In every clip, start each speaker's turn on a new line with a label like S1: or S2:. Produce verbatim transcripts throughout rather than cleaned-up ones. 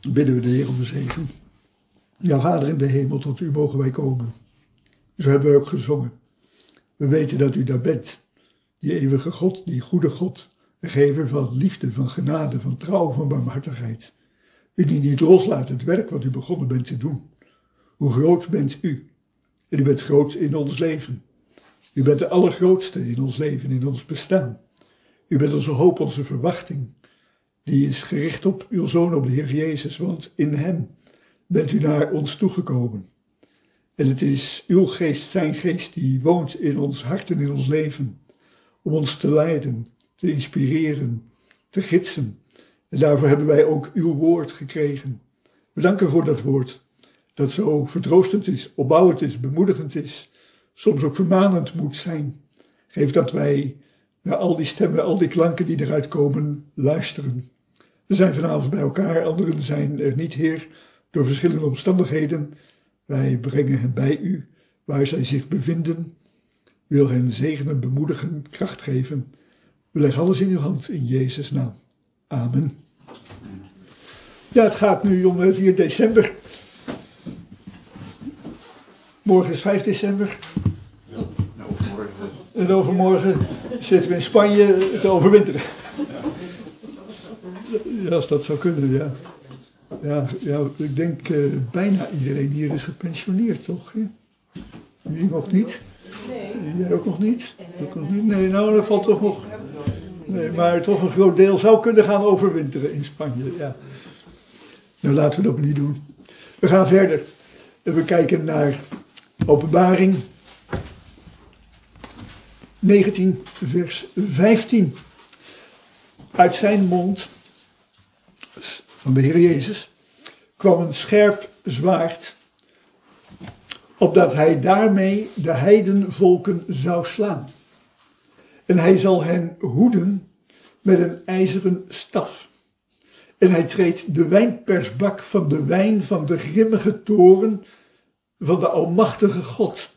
S1: bidden we de Heer om de zegen. Ja, Vader in de hemel, tot u mogen wij komen. Zo hebben we ook gezongen. We weten dat u daar bent. Die eeuwige God, die goede God. De gever van liefde, van genade, van trouw, van barmhartigheid. U die niet loslaat het werk wat u begonnen bent te doen. Hoe groot bent u? En u bent groot in ons leven. U bent de allergrootste in ons leven, in ons bestaan. U bent onze hoop, onze verwachting. Die is gericht op uw Zoon, op de Heer Jezus, want in hem bent u naar ons toegekomen. En het is uw geest, zijn geest, die woont in ons hart en in ons leven. Om ons te leiden, te inspireren, te gidsen. En daarvoor hebben wij ook uw woord gekregen. We danken voor dat woord, dat zo vertroostend is, opbouwend is, bemoedigend is. Soms ook vermanend moet zijn. Geef dat wij naar al die stemmen, al die klanken die eruit komen, luisteren. We zijn vanavond bij elkaar, anderen zijn er niet, Heer, door verschillende omstandigheden. Wij brengen hen bij u, waar zij zich bevinden. U wil hen zegenen, bemoedigen, kracht geven. We leggen alles in uw hand, in Jezus' naam. Amen. Ja, het gaat nu om vier december. Morgen is vijf december. En overmorgen zitten we in Spanje te overwinteren. Ja, als dat zou kunnen, ja. Ja, ja ik denk uh, bijna iedereen hier is gepensioneerd, toch? Hè? Jullie nog niet? Nee. Jij ook nog niet? Ook nog niet? Nee, nou, dat valt toch nog... Nee, maar toch een groot deel zou kunnen gaan overwinteren in Spanje, ja. Nou, laten we dat niet doen. We gaan verder. We kijken naar Openbaring negentien, vers vijftien. Uit zijn mond, van de Heer Jezus, kwam een scherp zwaard, opdat hij daarmee de heidenvolken zou slaan. En hij zal hen hoeden met een ijzeren staf. En hij treedt de wijnpersbak van de wijn van de grimmige toorn van de almachtige God.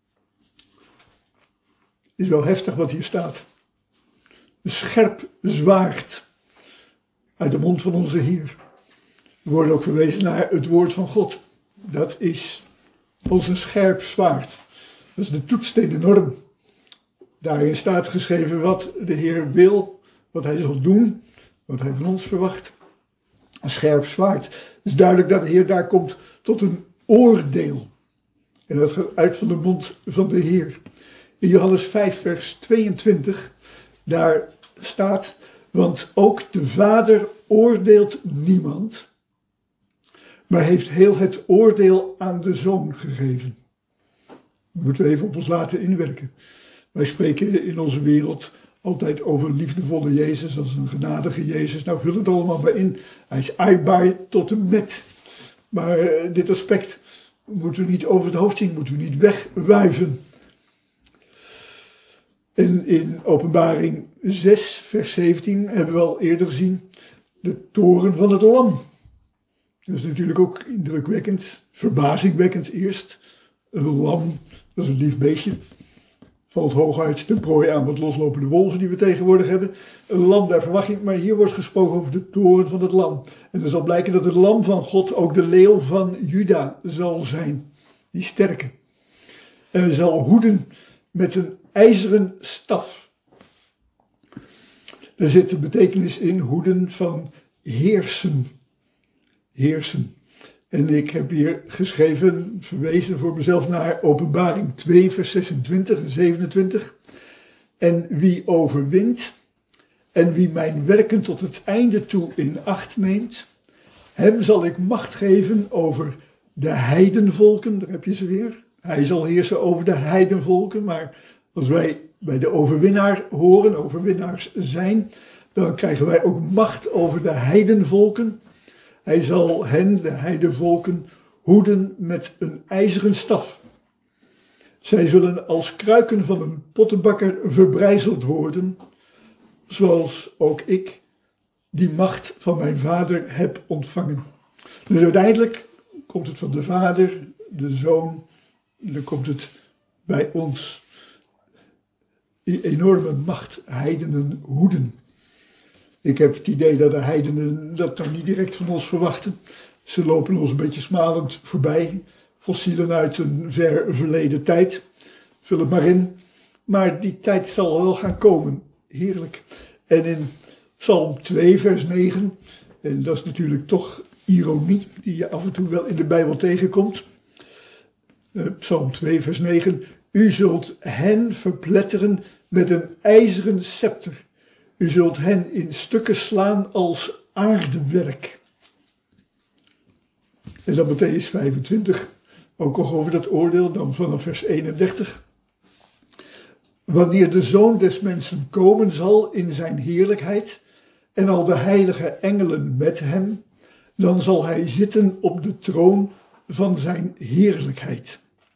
S1: Is wel heftig wat hier staat. Een scherp zwaard uit de mond van onze Heer. We worden ook verwezen naar het woord van God. Dat is ons een scherp zwaard. Dat is de toetssteen, de norm. Daarin staat geschreven wat de Heer wil, wat hij zal doen, wat hij van ons verwacht. Een scherp zwaard. Het is duidelijk dat de Heer daar komt tot een oordeel. En dat gaat uit van de mond van de Heer. In Johannes vijf vers tweeëntwintig, daar staat, want ook de Vader oordeelt niemand, maar heeft heel het oordeel aan de Zoon gegeven. Dat moeten we even op ons laten inwerken. Wij spreken in onze wereld altijd over liefdevolle Jezus als een genadige Jezus. Nou, vul het allemaal maar in. Hij is aaibaar tot en met. Maar uh, dit aspect moeten we niet over het hoofd zien, moeten we niet wegwuiven. En in Openbaring zes, vers zeventien hebben we al eerder gezien de toren van het lam. Dat is natuurlijk ook indrukwekkend, verbazingwekkend eerst. Een lam, dat is een lief beestje. Valt hooguit ten prooi aan wat loslopende wolven die we tegenwoordig hebben. Een lam, daar verwacht je niet, maar hier wordt gesproken over de toren van het lam. En er zal blijken dat het lam van God ook de leeuw van Juda zal zijn. Die sterke. En hij zal hoeden met een ijzeren staf. Er zit een betekenis in, hoeden van heersen. Heersen. En ik heb hier geschreven, verwezen voor mezelf naar Openbaring twee, vers zesentwintig en zevenentwintig. En wie overwint en wie mijn werken tot het einde toe in acht neemt, hem zal ik macht geven over de heidenvolken, daar heb je ze weer. Hij zal heersen over de heidenvolken, maar als wij bij de overwinnaar horen, overwinnaars zijn, dan krijgen wij ook macht over de heidenvolken. Hij zal hen, de heidenvolken, hoeden met een ijzeren staf. Zij zullen als kruiken van een pottenbakker verbrijzeld worden, zoals ook ik die macht van mijn vader heb ontvangen. Dus uiteindelijk komt het van de Vader, de Zoon, dan komt het bij ons. Die enorme macht, heidenen, hoeden. Ik heb het idee dat de heidenen dat dan niet direct van ons verwachten. Ze lopen ons een beetje smalend voorbij. Fossielen uit een ver verleden tijd. Vul het maar in. Maar die tijd zal wel gaan komen. Heerlijk. En in Psalm twee vers negen. En dat is natuurlijk toch ironie die je af en toe wel in de Bijbel tegenkomt. Uh, Psalm twee vers negen. U zult hen verpletteren met een ijzeren scepter. U zult hen in stukken slaan als aardewerk. En dan Mattheüs vijfentwintig, ook nog over dat oordeel, dan vanaf vers eenendertig. Wanneer de Zoon des Mensen komen zal in zijn heerlijkheid en al de heilige engelen met hem, dan zal hij zitten op de troon van zijn heerlijkheid.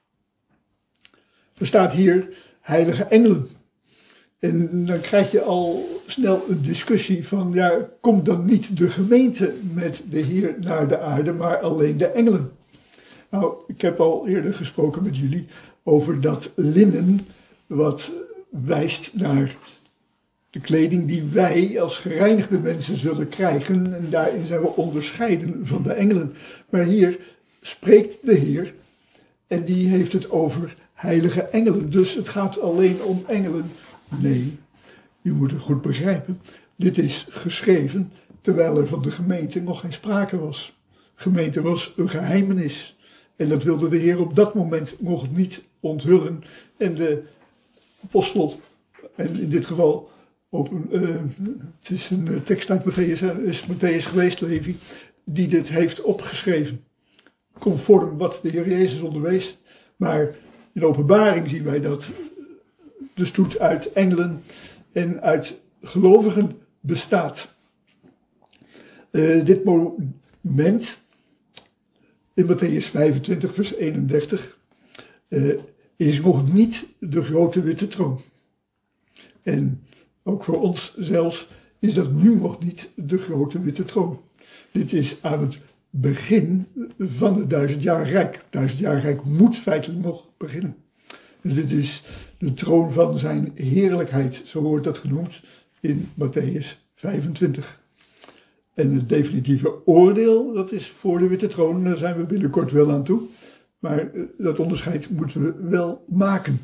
S1: Er staat hier heilige engelen. En dan krijg je al snel een discussie van, ja, komt dan niet de gemeente met de Heer naar de aarde, maar alleen de engelen? Nou, ik heb al eerder gesproken met jullie over dat linnen, wat wijst naar de kleding die wij als gereinigde mensen zullen krijgen. En daarin zijn we onderscheiden van de engelen. Maar hier spreekt de Heer en die heeft het over heilige engelen. Dus het gaat alleen om engelen. Nee, je moet het goed begrijpen. Dit is geschreven terwijl er van de gemeente nog geen sprake was. Gemeente was een geheimenis. En dat wilde de Heer op dat moment nog niet onthullen. En de apostel, en in dit geval, op, uh, het is een tekst uit Mattheüs, is Mattheüs geweest, Levi, die dit heeft opgeschreven. Conform wat de Heer Jezus onderwees. Maar in de openbaring zien wij dat de stoet uit engelen en uit gelovigen bestaat. Uh, dit moment in Mattheüs vijfentwintig vers eenendertig uh, is nog niet de grote witte troon. En ook voor ons zelfs is dat nu nog niet de grote witte troon. Dit is aan het begin van het duizendjarig rijk. Het duizendjarig rijk moet feitelijk nog beginnen. Dus dit is de troon van zijn heerlijkheid, zo wordt dat genoemd in Mattheüs vijfentwintig. En het definitieve oordeel, dat is voor de witte troon, daar zijn we binnenkort wel aan toe. Maar dat onderscheid moeten we wel maken.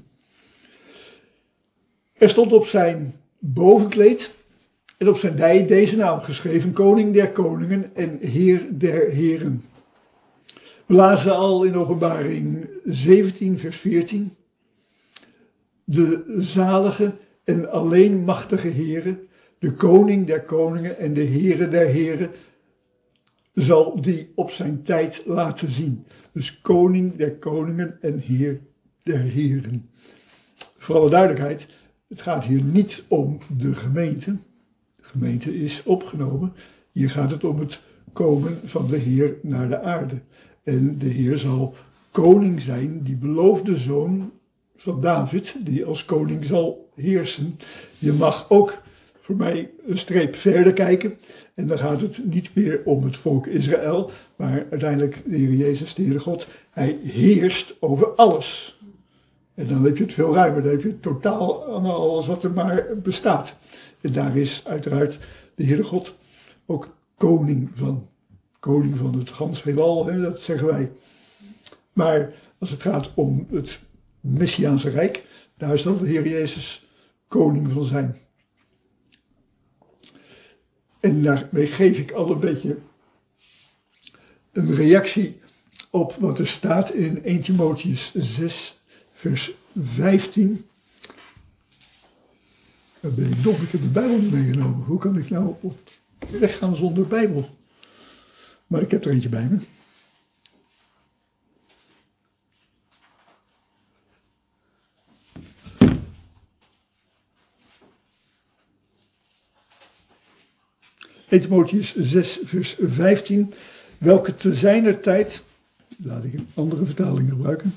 S1: Er stond op zijn bovenkleed en op zijn dij deze naam geschreven: Koning der koningen en Heer der heren. We lazen al in Openbaring zeventien vers veertien. De zalige en alleen machtige Heere, de koning der koningen en de Heere der heren, zal die op zijn tijd laten zien. Dus koning der koningen en Heer der heren. Voor alle duidelijkheid, het gaat hier niet om de gemeente. De gemeente is opgenomen. Hier gaat het om het komen van de Heer naar de aarde. En de Heer zal koning zijn, die beloofde zoon van David, die als koning zal heersen. Je mag ook voor mij een streep verder kijken. En dan gaat het niet meer om het volk Israël, maar uiteindelijk de Heer Jezus, de Heere God. Hij heerst over alles. En dan heb je het veel ruimer. Dan heb je totaal aan alles wat er maar bestaat. En daar is uiteraard de Heere God ook koning van. Koning van het gans heelal, hè, dat zeggen wij. Maar als het gaat om het Messiaanse Rijk, daar zal de Heer Jezus koning van zijn. En daarmee geef ik al een beetje een reactie op wat er staat in eerste Timotheüs zes vers vijftien. Dan ben ik dom, ik heb de Bijbel niet meegenomen. Hoe kan ik nou op weg gaan zonder Bijbel? Maar ik heb er eentje bij me. eerste Timotheüs zes vers vijftien. Welke te zijner tijd, laat ik een andere vertaling gebruiken.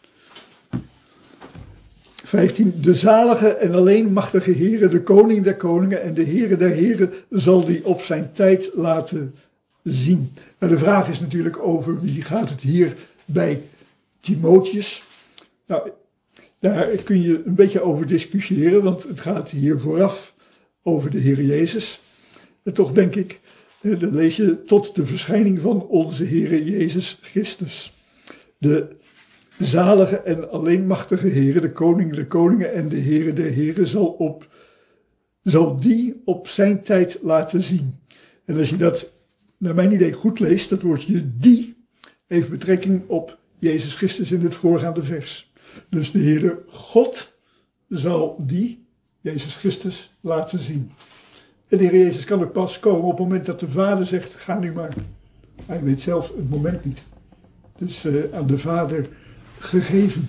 S1: vijftien. De zalige en alleen machtige Heere, de koning der koningen en de Heere der heren, zal die op zijn tijd laten zien. Nou, de vraag is natuurlijk over wie gaat het hier bij Timotheus. Nou, daar kun je een beetje over discussiëren, want het gaat hier vooraf over de Heer Jezus. En toch denk ik, dan lees je tot de verschijning van onze Heere Jezus Christus. De zalige en alleenmachtige Heere, de koning der koningen en de Heere der heren, zal, op, zal die op zijn tijd laten zien. En als je dat naar mijn idee goed leest, dat woordje die heeft betrekking op Jezus Christus in het voorgaande vers. Dus de Heere God zal die, Jezus Christus, laten zien. En de Heer Jezus kan ook pas komen op het moment dat de Vader zegt, ga nu maar. Hij weet zelf het moment niet. Dus uh, aan de Vader gegeven.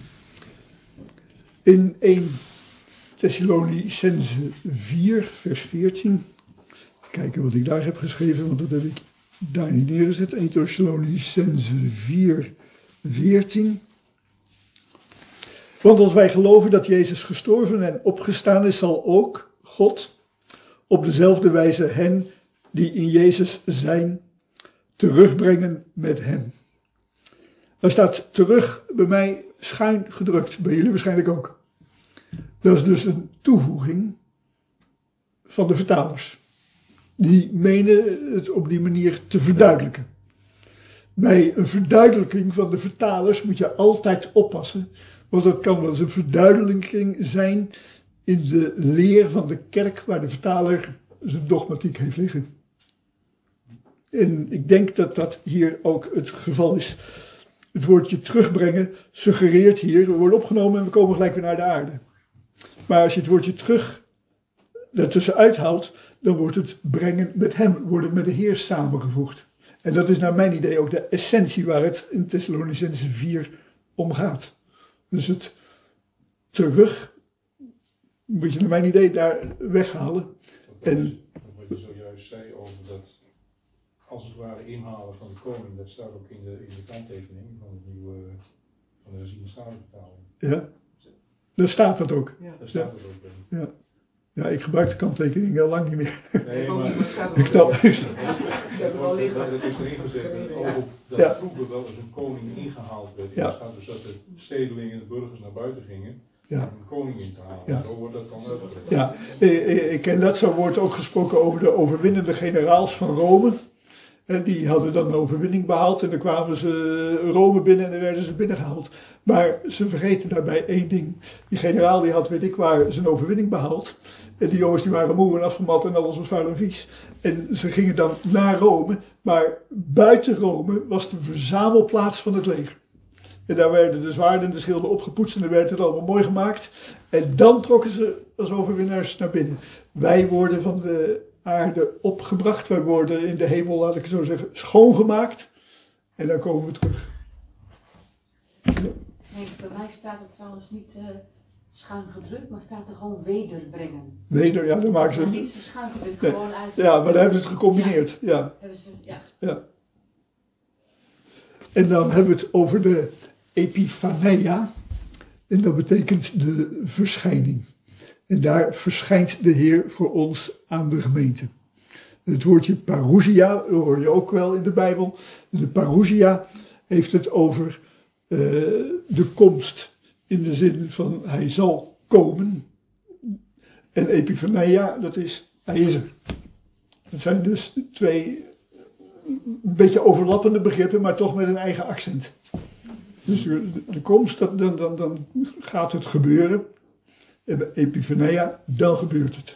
S1: In eerste Thessalonicense vier, vers veertien. Kijken wat ik daar heb geschreven, want dat heb ik daar niet neergezet. eerste Thessalonicense vier, veertien. Want als wij geloven dat Jezus gestorven en opgestaan is, zal ook God op dezelfde wijze hen die in Jezus zijn, terugbrengen met hem. Daar staat terug bij mij schuin gedrukt, bij jullie waarschijnlijk ook. Dat is dus een toevoeging van de vertalers. Die menen het op die manier te verduidelijken. Bij een verduidelijking van de vertalers moet je altijd oppassen, want dat kan wel eens een verduidelijking zijn in de leer van de kerk waar de vertaler zijn dogmatiek heeft liggen. En ik denk dat dat hier ook het geval is. Het woordje terugbrengen suggereert hier, we worden opgenomen en we komen gelijk weer naar de aarde. Maar als je het woordje terug daartussen uithaalt, dan wordt het brengen met hem, worden met de Heer samengevoegd. En dat is naar mijn idee ook de essentie waar het in Thessalonicense vier om gaat. Dus het terug moet je naar mijn idee daar weghalen. En
S2: wat je zojuist zei over dat, als het ware, inhalen van de koning, dat staat ook in de, in de kanttekening van het nieuwe, van de herziene statenvertaling.
S1: Ja, daar staat dat ook.
S2: Ja, daar staat het ook in.
S1: Ja. Ja, ik gebruik de kanttekening al lang niet meer.
S2: Nee, maar
S1: ik snap het.
S2: Dat is erin gezet over dat
S1: Ja.
S2: vroeger wel eens een koning ingehaald werd.
S1: Ja.
S2: Er staat dus dat de stedelingen en de burgers naar buiten gingen
S1: Ja.
S2: om de koning in te halen.
S1: Ja.
S2: Zo wordt dat dan uitgelegd.
S1: Ja, ik ken dat, zo wordt ook gesproken over de overwinnende generaals van Rome. En die hadden dan een overwinning behaald en dan kwamen ze Rome binnen en dan werden ze binnengehaald. Maar ze vergeten daarbij één ding. Die generaal die had, weet ik waar, zijn overwinning behaald. En die jongens die waren moe en afgemat en alles was vuil en vies. En ze gingen dan naar Rome, maar buiten Rome was de verzamelplaats van het leger. En daar werden de zwaarden en de schilden opgepoetst en dan werd het allemaal mooi gemaakt. En dan trokken ze als overwinnaars naar binnen. Wij worden van de aarde opgebracht, wij worden in de hemel, laat ik zo zeggen, schoongemaakt. En dan komen we terug.
S3: Nee, bij mij staat het trouwens niet uh, schuin gedrukt, maar staat er gewoon wederbrengen.
S1: Weder, ja, dan maken ze
S3: Maar
S1: het.
S3: niet zo schuin gedrukt,
S1: Nee.
S3: gewoon uit.
S1: Ja, maar dan hebben ze het gecombineerd. Ja.
S3: Ja. Hebben ze, ja.
S1: Ja. En dan hebben we het over de Epifania. En dat betekent de verschijning. En daar verschijnt de Heer voor ons aan de gemeente. Het woordje parousia hoor je ook wel in de Bijbel. De parousia heeft het over uh, de komst. In de zin van hij zal komen. En Epifania, dat is hij is er. Dat zijn dus twee een beetje overlappende begrippen, maar toch met een eigen accent. Dus de, de komst, dat, dan, dan, dan gaat het gebeuren. En bij Epifania, dan gebeurt het.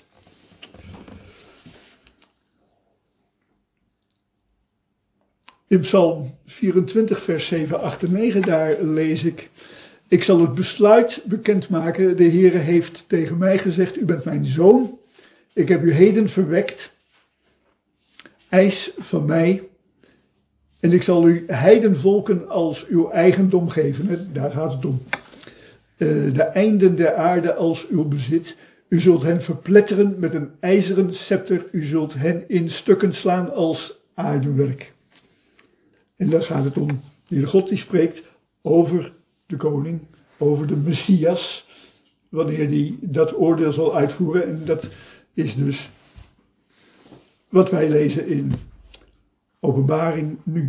S1: In Psalm vierentwintig, vers zeven, acht en negen, daar lees ik: ik zal het besluit bekendmaken. De Heere heeft tegen mij gezegd: u bent mijn zoon. Ik heb u heden verwekt. Eis van mij. En ik zal u heidenvolken als uw eigendom geven. Daar gaat het om. Uh, de einden der aarde als uw bezit. U zult hen verpletteren met een ijzeren scepter. U zult hen in stukken slaan als aardewerk. En dan gaat het om de Heere God die spreekt over de koning, over de Messias, wanneer die dat oordeel zal uitvoeren. En dat is dus wat wij lezen in Openbaring nu.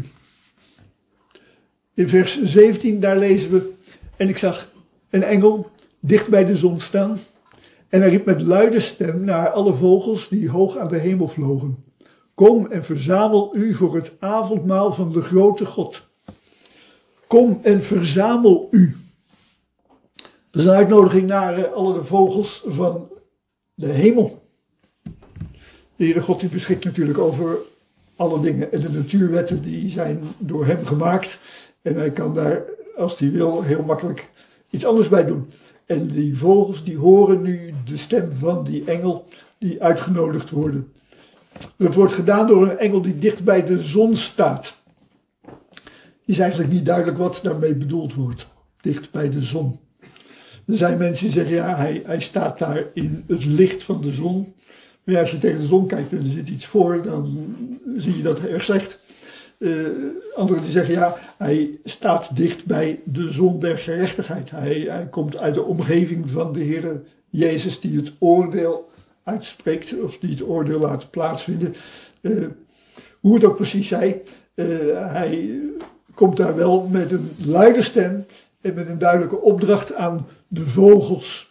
S1: In vers zeventien, daar lezen we: en ik zag een engel dicht bij de zon staan. En hij riep met luide stem naar alle vogels die hoog aan de hemel vlogen. Kom en verzamel u voor het avondmaal van de grote God. Kom en verzamel u. Dat is een uitnodiging naar uh, alle de vogels van de hemel. De Heere God die beschikt natuurlijk over alle dingen. En de natuurwetten die zijn door hem gemaakt. En hij kan daar, als hij wil, heel makkelijk iets anders bij doen. En die vogels die horen nu de stem van die engel die uitgenodigd worden. Dat wordt gedaan door een engel die dicht bij de zon staat. Is eigenlijk niet duidelijk wat daarmee bedoeld wordt. Dicht bij de zon. Er zijn mensen die zeggen, ja, hij, hij staat daar in het licht van de zon. Maar ja, als je tegen de zon kijkt en er zit iets voor, dan zie je dat erg slecht. Uh, anderen die zeggen, ja, hij staat dicht bij de zon der gerechtigheid. Hij, hij komt uit de omgeving van de Heere Jezus die het oordeel uitspreekt, of die het oordeel laat plaatsvinden. Uh, hoe het ook precies zij, uh, hij komt daar wel met een luide stem en met een duidelijke opdracht aan de vogels.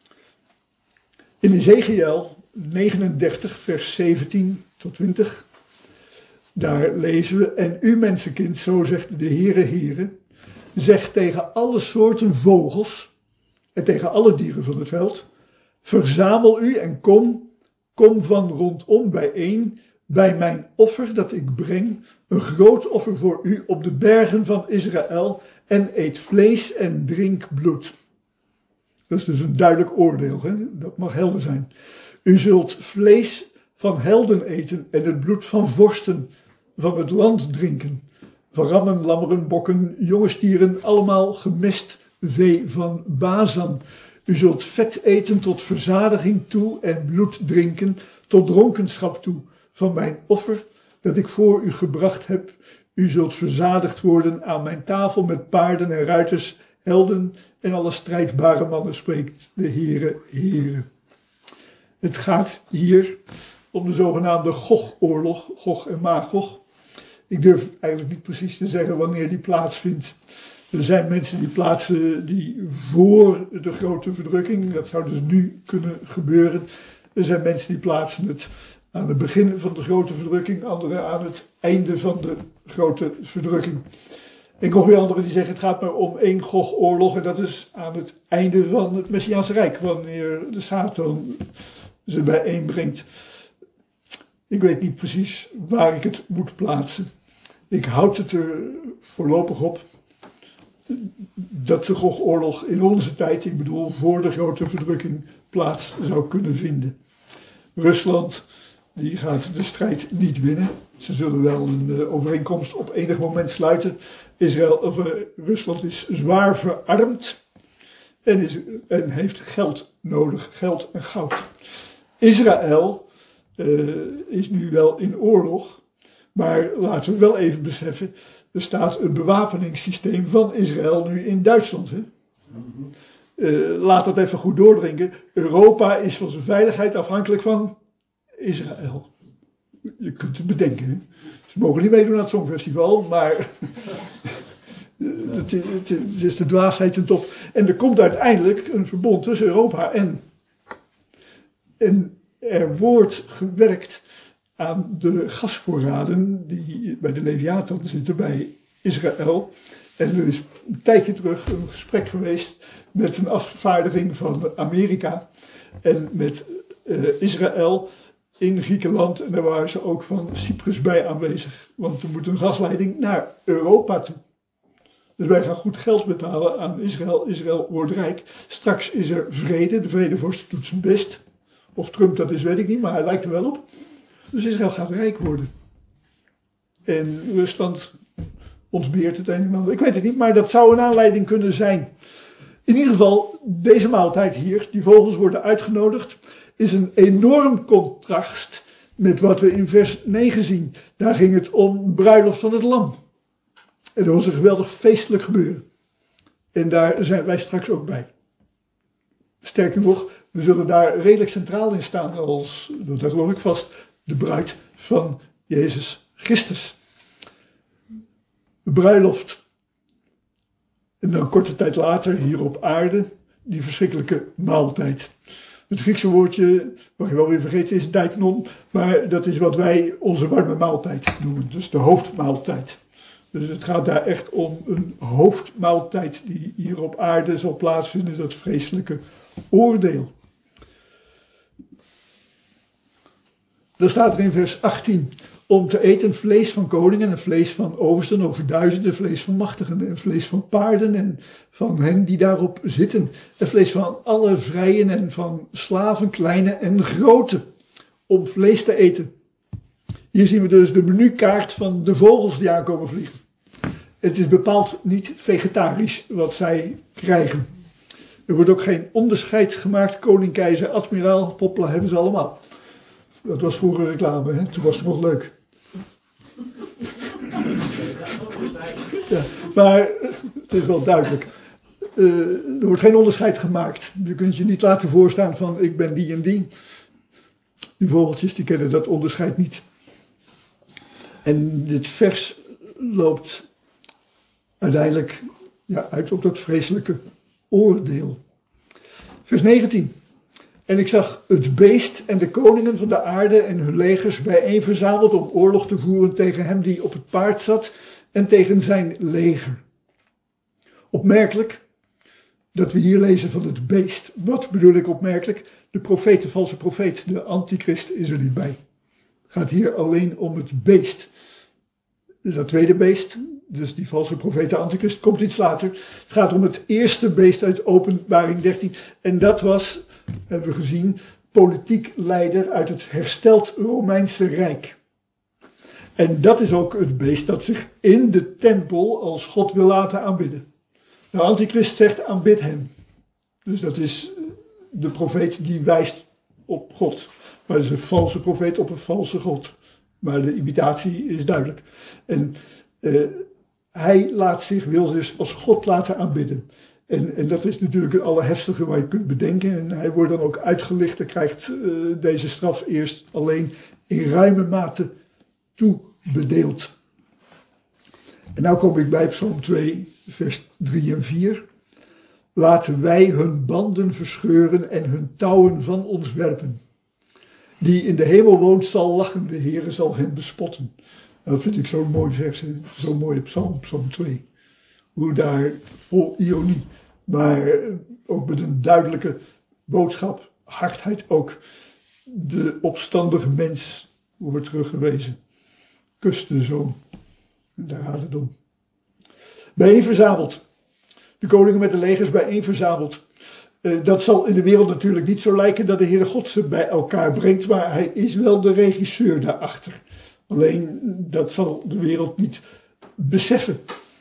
S1: In Ezekiel negenendertig, vers zeventien tot twintig, daar lezen we, en u mensenkind, zo zegt de Heere Heere, zegt tegen alle soorten vogels en tegen alle dieren van het veld, verzamel u en kom, kom van rondom bijeen bij mijn offer dat ik breng, een groot offer voor u op de bergen van Israël, en eet vlees en drink bloed. Dat is dus een duidelijk oordeel, hè? Dat mag helder zijn. U zult vlees van helden eten en het bloed van vorsten van het land drinken. Van rammen, lammeren, bokken, jonge stieren, allemaal gemest vee van Bazan. U zult vet eten tot verzadiging toe en bloed drinken tot dronkenschap toe van mijn offer dat ik voor u gebracht heb. U zult verzadigd worden aan mijn tafel met paarden en ruiters, helden en alle strijdbare mannen, spreekt de Heere, Heere. Het gaat hier om de zogenaamde Gog-oorlog, Gog en Magog. Ik durf eigenlijk niet precies te zeggen wanneer die plaatsvindt. Er zijn mensen die plaatsen die voor de grote verdrukking, dat zou dus nu kunnen gebeuren. Er zijn mensen die plaatsen het aan het begin van de grote verdrukking, anderen aan het einde van de grote verdrukking. En nog weer anderen die zeggen het gaat maar om één Gog-oorlog en dat is aan het einde van het Messiaanse Rijk, wanneer de Satan ze bijeenbrengt. Ik weet niet precies waar ik het moet plaatsen. Ik houd het er voorlopig op dat de Gog-oorlog in onze tijd, ik bedoel voor de grote verdrukking, plaats zou kunnen vinden. Rusland die gaat de strijd niet winnen. Ze zullen wel een uh, overeenkomst op enig moment sluiten. Israël, of, uh, Rusland is zwaar verarmd en, is, en heeft geld nodig, geld en goud. Israël uh, is nu wel in oorlog, maar laten we wel even beseffen, er staat een bewapeningssysteem van Israël nu in Duitsland. Hè? Uh, laat dat even goed doordringen. Europa is van zijn veiligheid afhankelijk van Israël. Je kunt het bedenken. Hè? Ze mogen niet meedoen aan het Songfestival, maar het, het, het is de dwaasheid ten top. En er komt uiteindelijk een verbond tussen Europa en... En er wordt gewerkt aan de gasvoorraden die bij de Leviathan zitten bij Israël. En er is een tijdje terug een gesprek geweest met een afvaardiging van Amerika en met uh, Israël in Griekenland. En daar waren ze ook van Cyprus bij aanwezig. Want er moet een gasleiding naar Europa toe. Dus wij gaan goed geld betalen aan Israël. Israël wordt rijk. Straks is er vrede. De vredevorst doet zijn best. Of Trump dat is, weet ik niet, maar hij lijkt er wel op. Dus Israël gaat rijk worden. En Rusland ontbeert het een en ander. Ik weet het niet, maar dat zou een aanleiding kunnen zijn. In ieder geval, deze maaltijd hier, die vogels worden uitgenodigd, is een enorm contrast met wat we in vers negen zien. Daar ging het om bruiloft van het lam. En dat was een geweldig feestelijk gebeuren. En daar zijn wij straks ook bij. Sterker nog, we zullen daar redelijk centraal in staan als, dat geloof ik vast, de bruid van Jezus Christus. De bruiloft. En dan korte tijd later, hier op aarde, die verschrikkelijke maaltijd. Het Griekse woordje, mag je wel weer vergeten, is dijknon, maar dat is wat wij onze warme maaltijd noemen, dus de hoofdmaaltijd. Dus het gaat daar echt om een hoofdmaaltijd die hier op aarde zal plaatsvinden, dat vreselijke oordeel. Dan staat er in vers achttien, om te eten vlees van koningen en vlees van oversten over duizenden, vlees van machtigen en vlees van paarden en van hen die daarop zitten. En vlees van alle vrijen en van slaven, kleine en grote, om vlees te eten. Hier zien we dus de menukaart van de vogels die aankomen vliegen. Het is bepaald niet vegetarisch wat zij krijgen. Er wordt ook geen onderscheid gemaakt, koning, keizer, admiraal, poppelen hebben ze allemaal. Dat was vroeger reclame, hè? Toen was het nog leuk. Ja, maar het is wel duidelijk. Uh, er wordt geen onderscheid gemaakt. Je kunt je niet laten voorstaan van ik ben die en die. Die vogeltjes die kennen dat onderscheid niet. En dit vers loopt uiteindelijk ja, uit op dat vreselijke oordeel. Vers negentien. En ik zag het beest en de koningen van de aarde en hun legers bijeen verzameld om oorlog te voeren tegen hem die op het paard zat en tegen zijn leger. Opmerkelijk dat we hier lezen van het beest. Wat bedoel ik opmerkelijk? De profeet, de valse profeet, de antichrist is er niet bij. Het gaat hier alleen om het beest. Dus dat tweede beest, dus die valse profeet, de antichrist, komt iets later. Het gaat om het eerste beest uit Openbaring dertien. En dat was, hebben we gezien, politiek leider uit het hersteld Romeinse Rijk. En dat is ook het beest dat zich in de tempel als God wil laten aanbidden. De antichrist zegt aanbid hem. Dus dat is de profeet die wijst op God. Maar dat is een valse profeet op een valse God. Maar de imitatie is duidelijk. En uh, hij laat zich, wil zich als God laten aanbidden. En, en dat is natuurlijk het allerheftige wat je kunt bedenken. En hij wordt dan ook uitgelicht en krijgt uh, deze straf eerst alleen in ruime mate toebedeeld. En nou kom ik bij Psalm twee, vers drie en vier. Laten wij hun banden verscheuren en hun touwen van ons werpen. Die in de hemel woont zal lachen, de Heere zal hen bespotten. Dat vind ik zo'n mooi vers, zo'n mooie psalm, psalm twee. Hoe daar vol ironie, maar ook met een duidelijke boodschap, hardheid ook. De opstandige mens wordt teruggewezen. Kust de zoon. En daar gaat het om. Bijeen verzameld. De koningen met de legers bijeen verzameld. Uh, dat zal in de wereld natuurlijk niet zo lijken dat de Heere God ze bij elkaar brengt, maar hij is wel de regisseur daarachter. Alleen dat zal de wereld niet beseffen.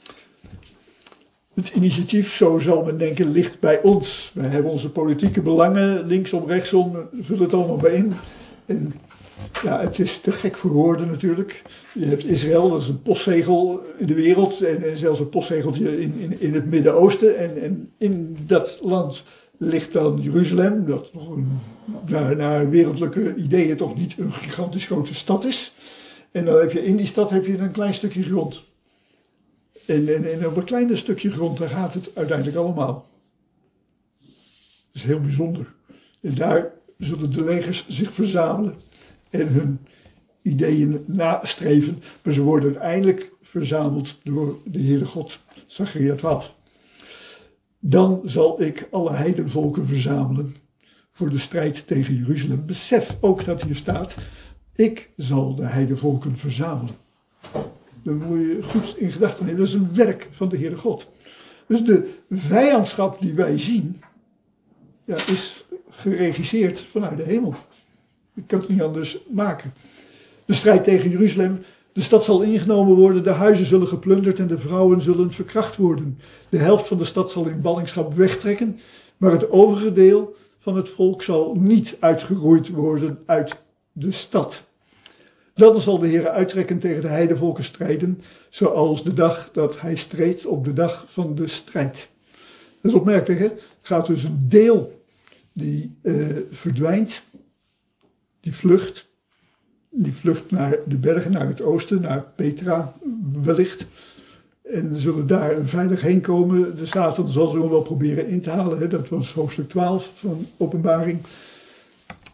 S1: Het initiatief, zo zal men denken, ligt bij ons. Wij hebben onze politieke belangen, linksom, rechtsom, vullen het allemaal bijeen. En ja, het is te gek voor woorden natuurlijk. Je hebt Israël, dat is een postzegel in de wereld. En, en zelfs een postzegeltje in, in, in het Midden-Oosten. En, en in dat land ligt dan Jeruzalem, dat nog een, naar, naar wereldlijke ideeën toch niet een gigantisch grote stad is. En dan heb je in die stad heb je een klein stukje grond. En, en, en op een klein stukje grond, daar gaat het uiteindelijk allemaal. Dat is heel bijzonder. En daar zullen de legers zich verzamelen en hun ideeën nastreven. Maar ze worden uiteindelijk verzameld door de Heere God. Zacharia twaalf. Dan zal ik alle heidenvolken verzamelen voor de strijd tegen Jeruzalem. Besef ook dat hier staat, ik zal de heidenvolken verzamelen. Dat moet je goed in gedachten nemen. Dat is een werk van de Heere God. Dus de vijandschap die wij zien, ja, is geregisseerd vanuit de hemel. Ik kan het niet anders maken. De strijd tegen Jeruzalem. De stad zal ingenomen worden, de huizen zullen geplunderd en de vrouwen zullen verkracht worden. De helft van de stad zal in ballingschap wegtrekken, maar het overige deel van het volk zal niet uitgeroeid worden uit de stad. Dan zal de Heer uittrekken tegen de heidevolken strijden, zoals de dag dat hij streed op de dag van de strijd. Dat is opmerkelijk, hè? Het gaat dus een deel die uh, verdwijnt, die vlucht. Die vlucht naar de bergen, naar het oosten, naar Petra wellicht. En zullen daar veilig heen komen. De Satan zal ze wel proberen in te halen. Hè? Dat was hoofdstuk twaalf van Openbaring.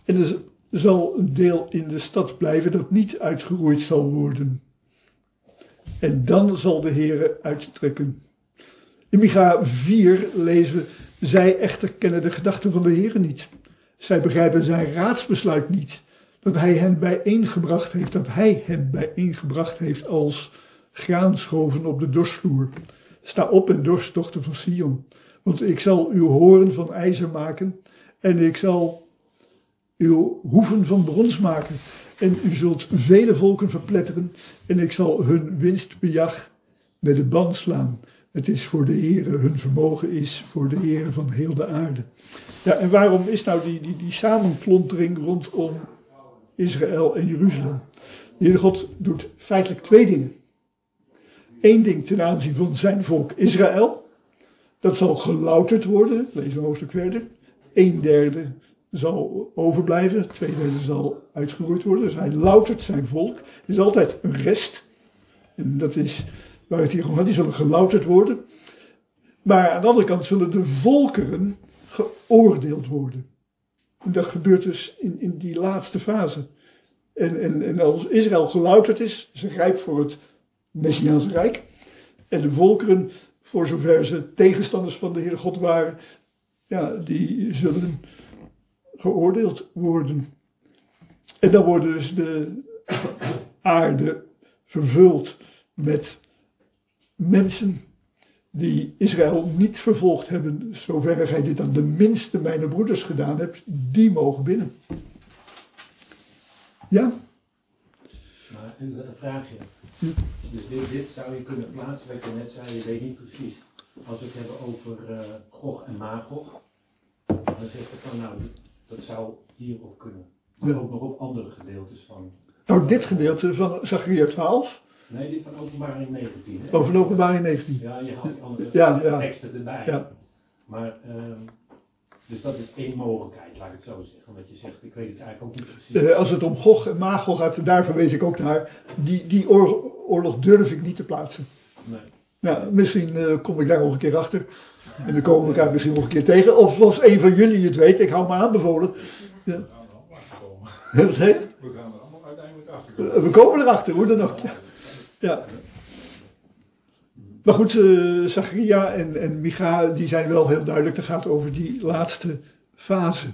S1: En er zal een deel in de stad blijven dat niet uitgeroeid zal worden. En dan zal de Heere uittrekken. In Micha vier lezen we, zij echter kennen de gedachten van de Heere niet. Zij begrijpen zijn raadsbesluit niet. Dat hij hen bijeengebracht heeft, dat hij hen bijeengebracht heeft als graanschoven op de dorsvloer. Sta op en dorst, dochter van Sion. Want ik zal uw horen van ijzer maken en ik zal uw hoeven van brons maken. En u zult vele volken verpletteren en ik zal hun winstbejag met de ban slaan. Het is voor de Heere, hun vermogen is voor de Heere van heel de aarde. Ja, en waarom is nou die, die, die samenklontering rondom Israël en Jeruzalem? De Heere God doet feitelijk twee dingen. Eén ding ten aanzien van zijn volk Israël. Dat zal gelouterd worden, lezen we een hoofdstuk verder. Een derde zal overblijven, twee derde zal uitgeroeid worden. Dus hij loutert zijn volk. Er is altijd een rest. En dat is waar het hier om gaat, die zullen gelouterd worden. Maar aan de andere kant zullen de volkeren geoordeeld worden. En dat gebeurt dus in, in die laatste fase. En, en, en als Israël gelouterd is, ze grijpt voor het Messiaanse Rijk. En de volkeren, voor zover ze tegenstanders van de Heere God waren, ja, die zullen geoordeeld worden. En dan wordt dus de aarde vervuld met mensen die Israël niet vervolgd hebben, zoverre gij dit aan de minste mijner broeders gedaan hebt, die mogen binnen. Ja?
S4: Maar een vraagje. Dus dit, dit zou je kunnen plaatsen, wat je net zei, je weet niet precies. Als we het hebben over uh, Gog en Magog, dan zeg je van nou, dat, dat zou hierop kunnen. Maar ja. Ook nog op andere gedeeltes van.
S1: Nou, dit gedeelte van Zacharia twaalf.
S4: Nee, dit van Openbaring negentien. Hè?
S1: Oh, van Openbaring negentien.
S4: Ja, je haalt die andere
S1: ja, ja.
S4: teksten erbij.
S1: Ja.
S4: Maar, um, dus dat is één mogelijkheid, laat ik het zo zeggen. Want je zegt, ik weet het eigenlijk ook niet precies.
S1: Uh, als het om Gog en Magog gaat, daar verwees ik ook naar. Die, die oorlog, oorlog durf ik niet te plaatsen.
S4: Nee.
S1: Nou, misschien uh, kom ik daar nog een keer achter. En dan komen we elkaar misschien nog een keer tegen. Of als een van jullie het weet, ik hou me aanbevolen. Ja.
S2: We gaan er allemaal achter komen.
S1: Wat zeg je?
S2: We gaan er allemaal uiteindelijk achter komen.
S1: Uh, we komen erachter, hoe dan ook. Ja. Ja. Maar goed, uh, Zacharia en, en Micha, die zijn wel heel duidelijk. Dat gaat over die laatste fase.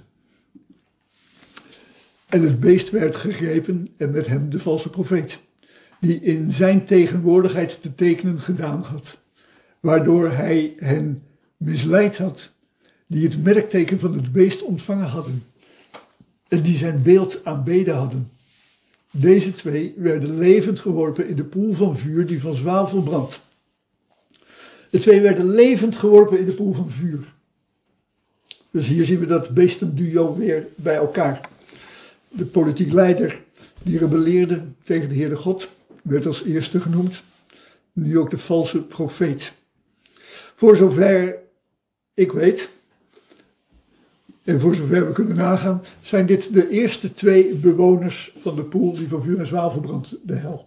S1: En het beest werd gegrepen en met hem de valse profeet. Die in zijn tegenwoordigheid de tekenen gedaan had. Waardoor hij hen misleid had. Die het merkteken van het beest ontvangen hadden. En die zijn beeld aanbeden hadden. Deze twee werden levend geworpen in de poel van vuur die van zwavel brandt. De twee werden levend geworpen in de poel van vuur. Dus hier zien we dat beestenduo weer bij elkaar. De politiek leider die rebelleerde tegen de Heere God werd als eerste genoemd. Nu ook de valse profeet. Voor zover ik weet, en voor zover we kunnen nagaan, zijn dit de eerste twee bewoners van de poel die van vuur en zwavel brandt, de hel.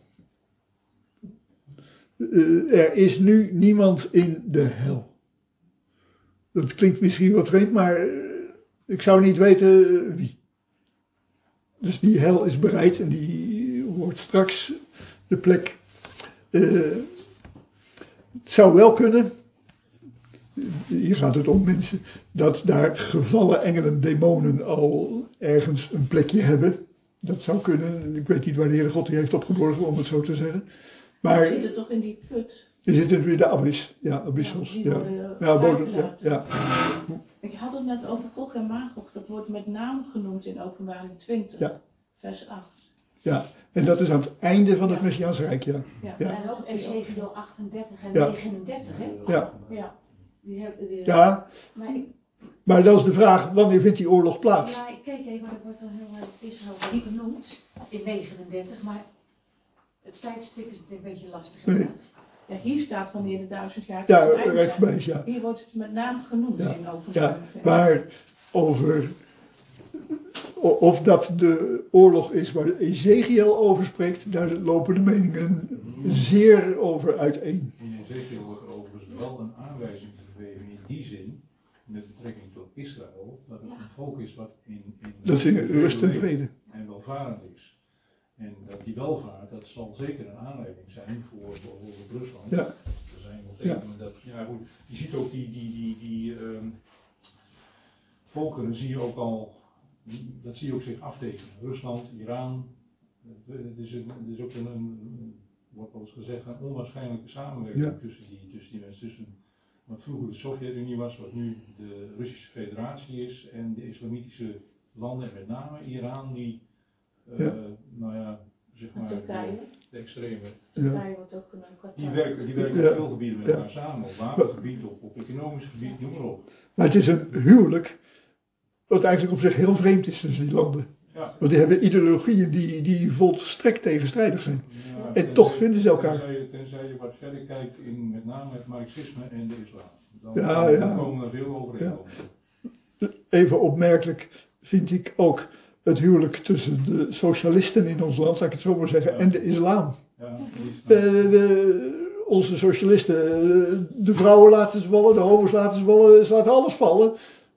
S1: Uh, er is nu niemand in de hel. Dat klinkt misschien wat vreemd, maar uh, ik zou niet weten uh, wie. Dus die hel is bereid en die wordt straks de plek. Uh, het zou wel kunnen, hier gaat het om mensen, dat daar gevallen engelen, demonen al ergens een plekje hebben. Dat zou kunnen, ik weet niet waar de Heere God die heeft opgeborgen, om het zo te zeggen. Maar
S5: je zit er toch in die put?
S1: Je zit in de abyss, ja, abyssals.
S5: Ja, die
S1: ja.
S5: worden
S1: Ja, bodem, ja, ja.
S5: Ik had het net over Gog en Magog, dat wordt met naam genoemd in Openbaring twintig, ja. vers acht.
S1: Ja, en dat is aan het einde van het
S5: ja.
S1: Messiaans Rijk, ja.
S5: Ja,
S1: ja.
S3: En ook Ezekiel achtendertig en
S1: ja.
S3: negenendertig, hè?
S1: Ja.
S5: Ja.
S3: Die hebben, die,
S1: ja.
S3: Maar, ik,
S1: maar dan is de vraag, wanneer vindt die oorlog plaats?
S3: ja, ik keek even, maar er wordt wel heel erg Israël niet genoemd in negenendertig, maar het tijdstip is een beetje lastig inderdaad. Nee.
S5: Ja, hier staat wanneer de duizend jaar
S1: ja, rechtsbij is, ja.
S5: Hier wordt het met naam genoemd
S1: ja.
S5: in Openbaring.
S1: Ja, maar over of dat de oorlog is waar Ezekiel over spreekt, daar lopen de meningen zeer over uiteen.
S2: In Ezekiel wordt er overigens wel een aanwijzing gegeven in die zin, met betrekking tot Israël, dat het een volk is wat in, in
S1: Dat ze in rust en
S2: leeft
S1: vrede.
S2: en welvarend is. En dat die welvaart, dat zal zeker een aanleiding zijn voor bijvoorbeeld Rusland.
S1: Ja.
S2: Er zijn wel tekenen dat, ja goed, je ziet ook die, die, die, die um, volkeren zie je ook al, dat zie je ook zich aftekenen. Rusland, Iran, het is, een, het is ook een, een wordt wel eens gezegd, een onwaarschijnlijke samenwerking
S1: ja.
S2: tussen, die, tussen die mensen. Tussen wat vroeger de Sovjet-Unie was, wat nu de Russische Federatie is en de islamitische landen, en met name Iran, die, uh, ja. nou ja, zeg maar, de, de extreme.
S5: Turkije wordt ook genoemd.
S2: Die werken, die werken
S1: ja.
S2: op veel gebieden met elkaar ja. samen, op wapengebied, op, op economisch gebied, noem maar op.
S1: Maar het is een huwelijk wat eigenlijk op zich heel vreemd is tussen die landen.
S2: Ja.
S1: Want die hebben ideologieën die, die volstrekt tegenstrijdig zijn.
S2: Ja,
S1: en
S2: tenzij,
S1: toch vinden ze elkaar.
S2: Tenzij je, tenzij je wat verder kijkt in met name het marxisme en de islam. Dan,
S1: ja,
S2: dan
S1: ja.
S2: komen er veel overeenkomsten.
S1: Ja. Even opmerkelijk vind ik ook het huwelijk tussen de socialisten in ons land, laat ik het zo maar zeggen, ja. en de islam.
S2: Ja,
S1: de, de, onze socialisten, de vrouwen laten ze vallen, de homo's laten ze vallen, ze laten alles vallen.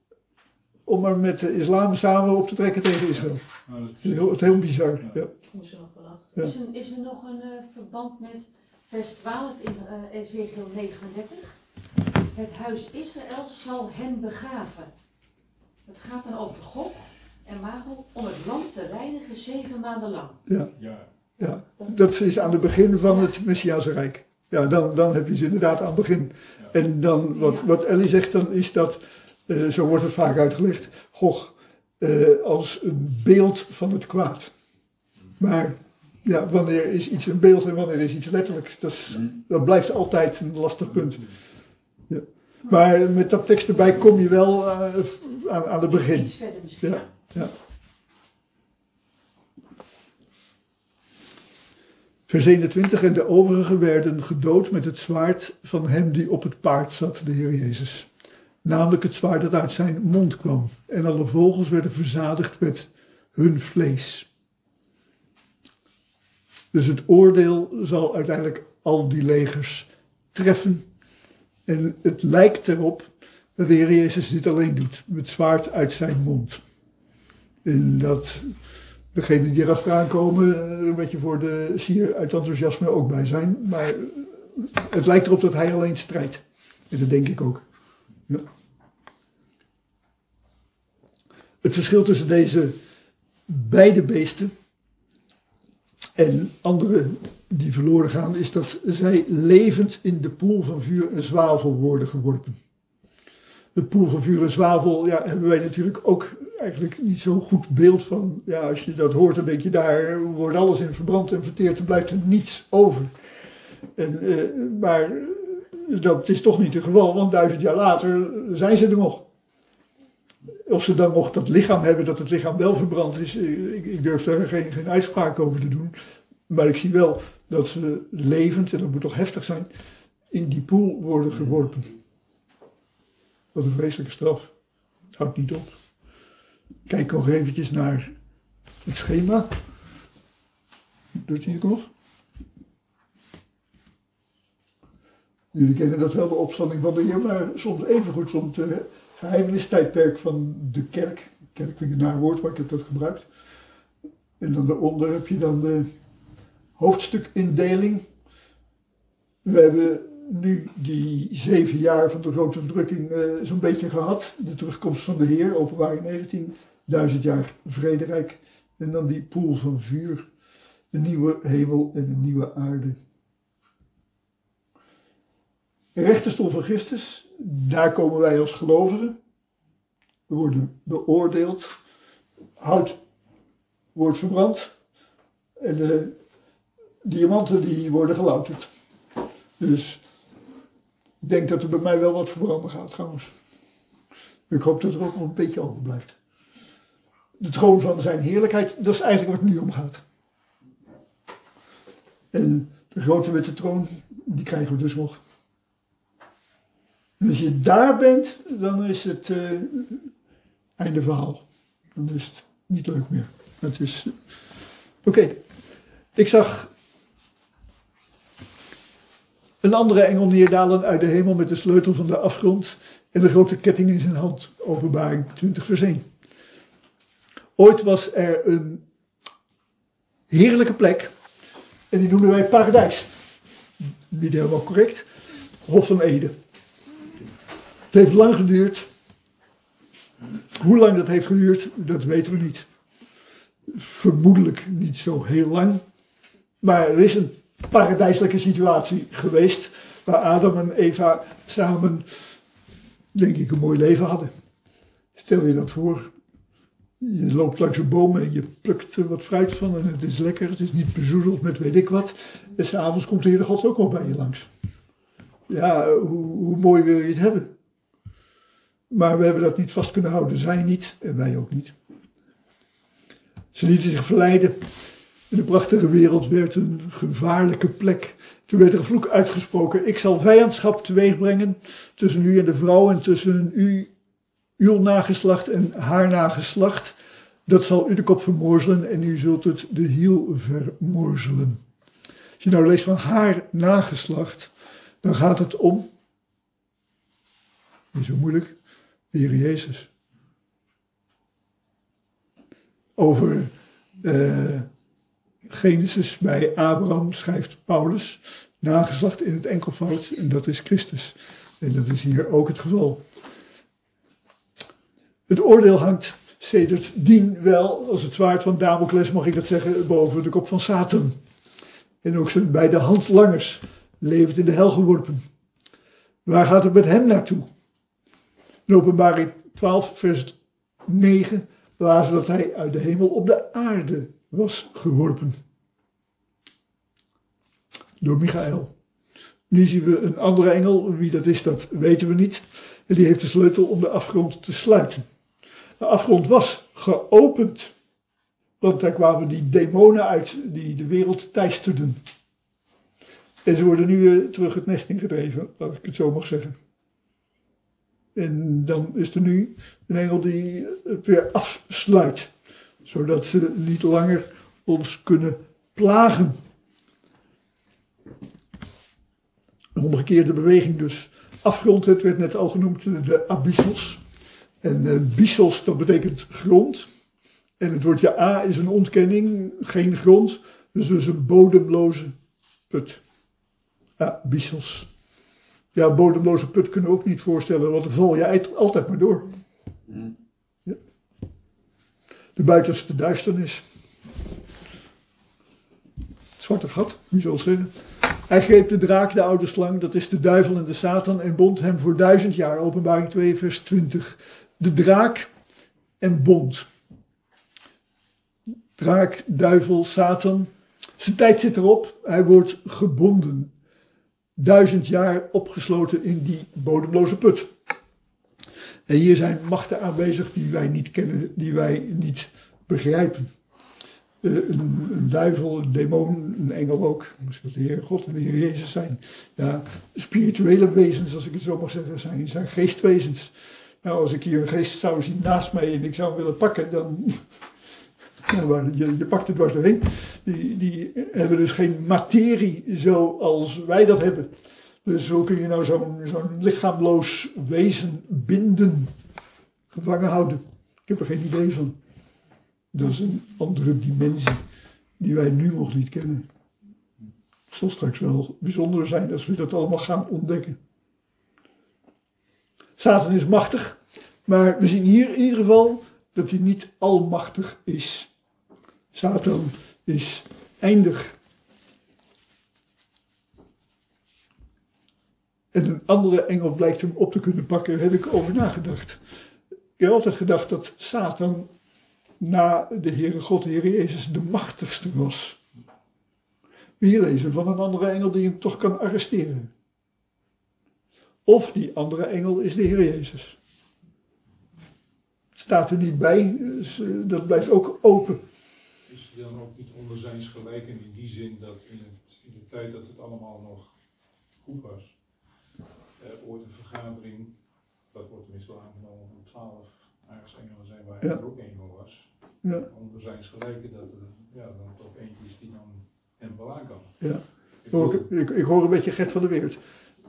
S1: Om maar met de islam samen op te trekken tegen Israël.
S2: Ja, dat is
S1: heel, het is heel bizar. Ja. Ja.
S3: Ja. Is, er, is er nog een uh, verband met vers twaalf in uh, Ezekiel negenendertig? Het huis Israël zal hen begraven. Het gaat dan over Gog en Magog om het land te reinigen zeven maanden lang.
S1: Ja, ja. Dat is aan het begin van het Messiaanse Rijk. Ja, dan, dan heb je ze inderdaad aan het begin. En dan, wat, wat Ellie zegt, dan is dat, uh, zo wordt het vaak uitgelegd, Gog uh, als een beeld van het kwaad. Maar ja, wanneer is iets een beeld en wanneer is iets letterlijk? Dat, is, dat blijft altijd een lastig punt. Ja. Maar met dat tekst erbij kom je wel uh, aan, aan het begin.
S3: Iets verder misschien.
S1: Ja, ja. Vers eenentwintig, en de overigen werden gedood met het zwaard van hem die op het paard zat, de Heer Jezus. Namelijk het zwaard dat uit zijn mond kwam. En alle vogels werden verzadigd met hun vlees. Dus het oordeel zal uiteindelijk al die legers treffen. En het lijkt erop dat de Heer Jezus dit alleen doet. Met zwaard uit zijn mond. En dat degenen die erachteraan komen er een beetje voor de sier uit enthousiasme ook bij zijn. Maar het lijkt erop dat hij alleen strijdt. En dat denk ik ook. Ja. Het verschil tussen deze beide beesten en andere die verloren gaan, is dat zij levend in de poel van vuur en zwavel worden geworpen. De poel van vuur en zwavel, ja, hebben wij natuurlijk ook eigenlijk niet zo'n goed beeld van. Ja, als je dat hoort, dan denk je, daar wordt alles in verbrand en verteerd en blijft er niets over. En, uh, maar dat is toch niet het geval, want duizend jaar later zijn ze er nog. Of ze dan nog dat lichaam hebben, dat het lichaam wel verbrand is, ik, ik durf daar geen, geen uitspraak over te doen. Maar ik zie wel dat ze levend, en dat moet toch heftig zijn, in die poel worden geworpen. Wat een vreselijke straf. Het houdt niet op. Kijk nog eventjes naar het schema. Doet hij het nog? Jullie kennen dat wel, de opstanding van de Heer, maar soms evengoed stond het uh, geheimenistijdperk van de kerk. Kerk vind ik een naar woord, maar ik heb dat gebruikt. En dan daaronder heb je dan de hoofdstukindeling. We hebben nu die zeven jaar van de grote verdrukking uh, zo'n beetje gehad. De terugkomst van de Heer, Openbaring negentien, duizend jaar vrederijk. En dan die poel van vuur, een nieuwe hemel en een nieuwe aarde. De rechterstoel van Christus, daar komen wij als gelovigen. We worden beoordeeld. Hout wordt verbrand. En de diamanten die worden gelouterd. Dus ik denk dat er bij mij wel wat verbranden gaat trouwens. Ik hoop dat er ook nog een beetje over blijft. De troon van zijn heerlijkheid, dat is eigenlijk waar het nu om gaat. En de grote witte troon, die krijgen we dus nog. En als je daar bent, dan is het uh, einde verhaal. Dan is het niet leuk meer. Het is. Uh, Oké, okay. Ik zag een andere engel neerdalen uit de hemel met de sleutel van de afgrond en de grote ketting in zijn hand. Openbaring twintig vers één. Ooit was er een heerlijke plek en die noemden wij paradijs. Niet helemaal correct. Hof van Eden. Het heeft lang geduurd. Hoe lang dat heeft geduurd, dat weten we niet. Vermoedelijk niet zo heel lang. Maar er is een paradijselijke situatie geweest waar Adam en Eva samen, denk ik, een mooi leven hadden. Stel je dat voor. Je loopt langs een boom en je plukt er wat fruit van en het is lekker. Het is niet bezoedeld met weet ik wat. En s'avonds komt de Heere God ook wel bij je langs. Ja, hoe, hoe mooi wil je het hebben? Maar we hebben dat niet vast kunnen houden. Zij niet en wij ook niet. Ze lieten zich verleiden. In de prachtige wereld werd een gevaarlijke plek. Toen werd er een vloek uitgesproken. Ik zal vijandschap teweegbrengen tussen u en de vrouw en tussen u, uw nageslacht en haar nageslacht. Dat zal u de kop vermorzelen en u zult het de hiel vermorzelen. Als je nou leest van haar nageslacht, dan gaat het om, niet zo moeilijk, de Heer Jezus. Over uh, Genesis bij Abraham schrijft Paulus, nageslacht in het enkelvoud, en dat is Christus. En dat is hier ook het geval. Het oordeel hangt sedertdien wel, als het zwaard van Damocles mag ik dat zeggen, boven de kop van Satan. En ook zijn beide handlangers levend in de hel geworpen. Waar gaat het met hem naartoe? In Openbaring twaalf vers negen lazen dat hij uit de hemel op de aarde was geworpen. Door Michael. Nu zien we een andere engel, wie dat is dat weten we niet. En die heeft de sleutel om de afgrond te sluiten. De afgrond was geopend. Want daar kwamen die demonen uit die de wereld teisterden. En ze worden nu weer terug het nest ingedreven, als ik het zo mag zeggen. En dan is er nu een engel die het weer afsluit. Zodat ze niet langer ons kunnen plagen. Een omgekeerde beweging dus. Afgrond, het werd net al genoemd, de abyssals. En uh, byssals, dat betekent grond. En het woordje A is een ontkenning, geen grond. Dus dus een bodemloze put. Ja, byssals. Ja, bodemloze put kunnen we ook niet voorstellen, want dan val je altijd maar door. Ja. De buitenste duisternis. Het zwarte gat, wie zal het zeggen. Hij greep de draak, de oude slang, dat is de duivel en de Satan, en bond hem voor duizend jaar. Openbaring twee vers twintig. De draak en bond. Draak, duivel, Satan. Zijn tijd zit erop. Hij wordt gebonden. Duizend jaar opgesloten in die bodemloze put. En hier zijn machten aanwezig die wij niet kennen, die wij niet begrijpen. Uh, een, een duivel, een demon, een engel ook. Misschien dat de Heer God en de Heer Jezus zijn. Ja, spirituele wezens, als ik het zo mag zeggen, zijn, zijn geestwezens. Nou, als ik hier een geest zou zien naast mij en ik zou hem willen pakken, dan... Nou, je, je pakt het dwars doorheen. Die, die hebben dus geen materie zoals wij dat hebben. Dus hoe kun je nou zo'n, zo'n lichaamloos wezen binden, gevangen houden? Ik heb er geen idee van. Dat is een andere dimensie die wij nu nog niet kennen. Het zal straks wel bijzonder zijn als we dat allemaal gaan ontdekken. Satan is machtig, maar we zien hier in ieder geval dat hij niet almachtig is. Satan is eindig. En een andere engel blijkt hem op te kunnen pakken, daar heb ik over nagedacht. Ik heb altijd gedacht dat Satan na de Heere God, de Heere Jezus, de machtigste was. Maar hier lezen we van een andere engel die hem toch kan arresteren. Of die andere engel is de Heer Jezus. Het staat er niet bij, dus dat blijft ook open.
S2: Is hij dan ook niet onder zijns gelijken in die zin dat in, het, in de tijd dat het allemaal nog goed was, er ooit een vergadering, dat wordt tenminste aangenomen, van twaalf aartsengelen zijn waar hij ja. er ook een van was. Ja. Onder zijns gelijken dat er ja, dan toch eentje is die dan hem belaan kan.
S1: Ja. Ik hoor, ik, ik hoor een beetje Gert van der Weert.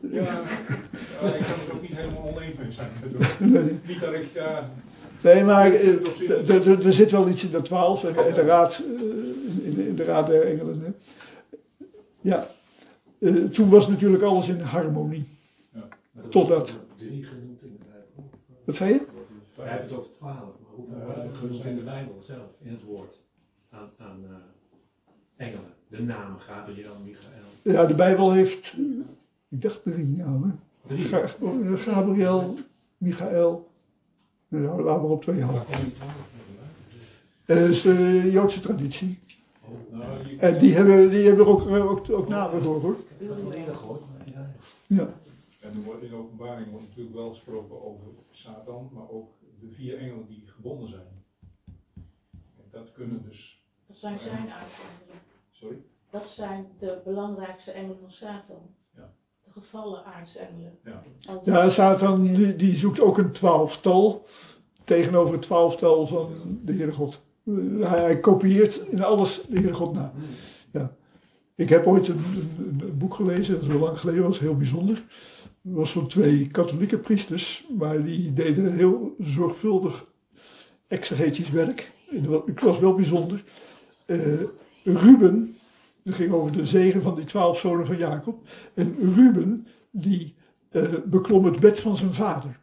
S2: Ja, ja, ik kan het ook niet helemaal oneens mee zijn.
S1: Nee.
S2: Niet dat ik daar...
S1: Nee, maar uh, er zit wel iets in de twaalf en, en de raad, uh, in, in de raad der engelen. Hè. Ja, uh, toen was natuurlijk alles in harmonie.
S2: Ja.
S1: Totdat.
S4: Drie genoemd in de Bijbel.
S1: Wat zei je?
S4: Hij heeft het over twaalf, maar hoeveel worden er genoemd in de Bijbel zelf, in het woord, aan, aan uh, engelen? De namen Gabriel, Michael.
S1: Ja, de Bijbel heeft, ik dacht drie namen.
S4: Drie?
S1: Ga, Gabriel, Michael. Nou, laten we op twee houden. Dat is de Joodse traditie.
S2: Oh, nou, je...
S1: En die hebben, die hebben er ook, ook, ook namen voor, hoor.
S4: Ik heb het wel eerder gehoord, maar ja.
S1: Ja.
S2: En er wordt in de openbaring wordt natuurlijk wel gesproken over Satan, maar ook de vier engelen die gebonden zijn. En dat kunnen dus...
S5: Dat zijn zijn aartsengelen.
S2: Sorry?
S5: Dat zijn de belangrijkste engelen van Satan.
S2: Ja.
S5: De gevallen aartsengelen.
S2: Ja.
S1: Ja, Satan die, die zoekt ook een twaalftal tegenover het twaalftal van de Heere God. Uh, hij, hij kopieert in alles de Heere God na. Ja. Ik heb ooit een, een, een boek gelezen, dat is wel lang geleden, was heel bijzonder. Het was van twee katholieke priesters, maar die deden heel zorgvuldig exegetisch werk. Het was wel bijzonder. Uh, Ruben, dat ging over de zegen van die twaalf zonen van Jacob. En Ruben, die uh, beklom het bed van zijn vader.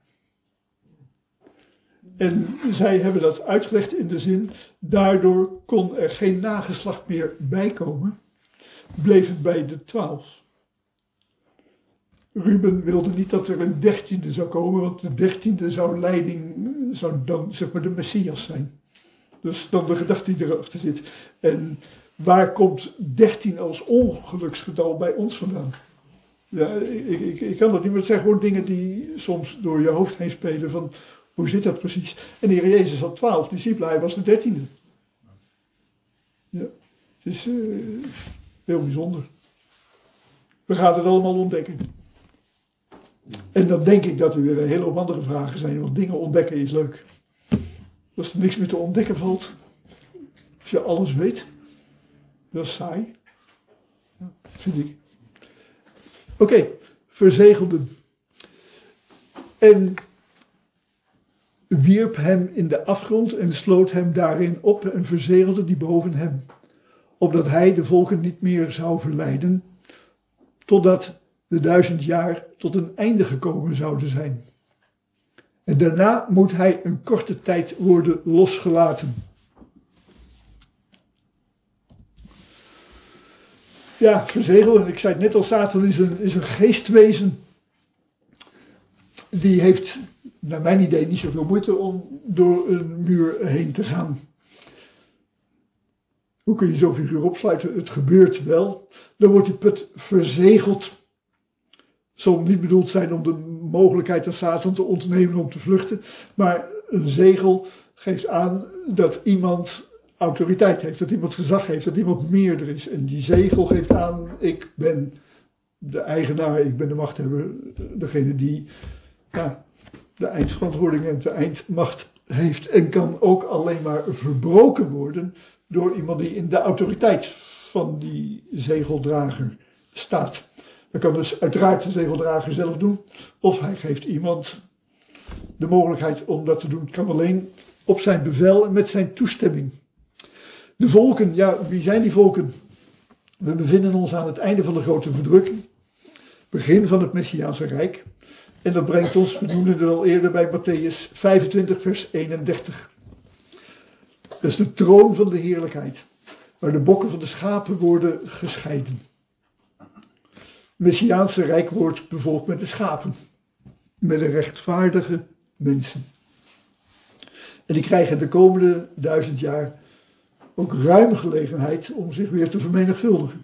S1: En zij hebben dat uitgelegd in de zin, daardoor kon er geen nageslacht meer bijkomen, bleef het bij de twaalf. Ruben wilde niet dat er een dertiende zou komen, want de dertiende zou leiding, zou dan zeg maar de Messias zijn. Dus dan de gedachte die erachter zit. En waar komt dertien als ongeluksgetal bij ons vandaan? Ja, ik, ik, ik kan dat niet, maar het zijn gewoon dingen die soms door je hoofd heen spelen van, hoe zit dat precies? En de Heer Jezus had twaalf discipelen, hij was de dertiende. Ja, het is uh, heel bijzonder. We gaan het allemaal ontdekken. En dan denk ik dat er weer een hele hoop andere vragen zijn, want dingen ontdekken is leuk. Als er niks meer te ontdekken valt, als je alles weet, dat is saai. Ja, vind ik. Oké, okay, verzegelden. En wierp hem in de afgrond en sloot hem daarin op en verzegelde die boven hem. Opdat hij de volken niet meer zou verleiden, totdat de duizend jaar tot een einde gekomen zouden zijn. En daarna moet hij een korte tijd worden losgelaten. Ja, verzegelen. Ik zei het net al, Satan is een, is een geestwezen. Die heeft, naar mijn idee, niet zoveel moeite om door een muur heen te gaan. Hoe kun je zo'n figuur opsluiten? Het gebeurt wel. Dan wordt die put verzegeld. Het zal niet bedoeld zijn om de mogelijkheid aan Satan te ontnemen om te vluchten. Maar een zegel geeft aan dat iemand autoriteit heeft, dat iemand gezag heeft, dat iemand meerder is. En die zegel geeft aan, ik ben de eigenaar, ik ben de machthebber, degene die ja, de eindverantwoording en de eindmacht heeft. En kan ook alleen maar verbroken worden door iemand die in de autoriteit van die zegeldrager staat. Dat kan dus uiteraard de zegeldrager zelf doen, of hij geeft iemand de mogelijkheid om dat te doen. Het kan alleen op zijn bevel en met zijn toestemming. De volken, ja, wie zijn die volken? We bevinden ons aan het einde van de grote verdrukking, begin van het Messiaanse Rijk. En dat brengt ons, we noemden het al eerder bij Matthäus vijfentwintig, vers eenendertig. Dat is de troon van de heerlijkheid, waar de bokken van de schapen worden gescheiden. Het Messiaanse Rijk wordt bevolkt met de schapen, met de rechtvaardige mensen. En die krijgen de komende duizend jaar ook ruim gelegenheid om zich weer te vermenigvuldigen.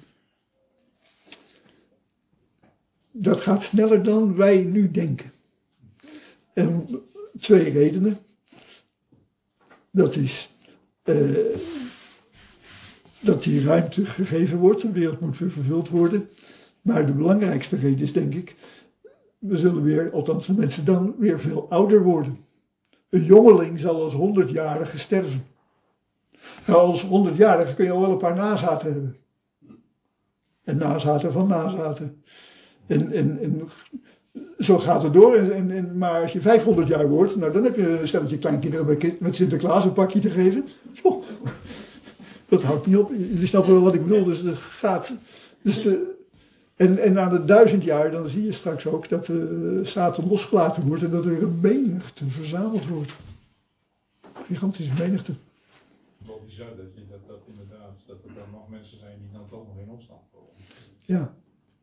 S1: Dat gaat sneller dan wij nu denken. En twee redenen. Dat is uh, dat die ruimte gegeven wordt, de wereld moet weer vervuld worden. Maar de belangrijkste reden is, denk ik, we zullen weer, althans de mensen dan, weer veel ouder worden. Een jongeling zal als honderdjarige sterven. Nou, als honderdjarige kun je al wel een paar nazaten hebben. En nazaten van nazaten. En, en, en zo gaat het door. En, en, maar als je vijfhonderd jaar wordt, nou dan heb je een stelletje kleinkinderen met, met Sinterklaas een pakje te geven. Oh, dat houdt niet op. Je snapt wel wat ik bedoel. Dus het gaat. Dus de, en, en aan de duizend jaar, dan zie je straks ook dat de Satan losgelaten wordt en dat er een menigte verzameld wordt. Gigantische menigte.
S2: Wel bizar dat, je, dat, dat inderdaad, dat er dan nog mensen zijn die dan toch nog in opstand komen.
S1: Ja.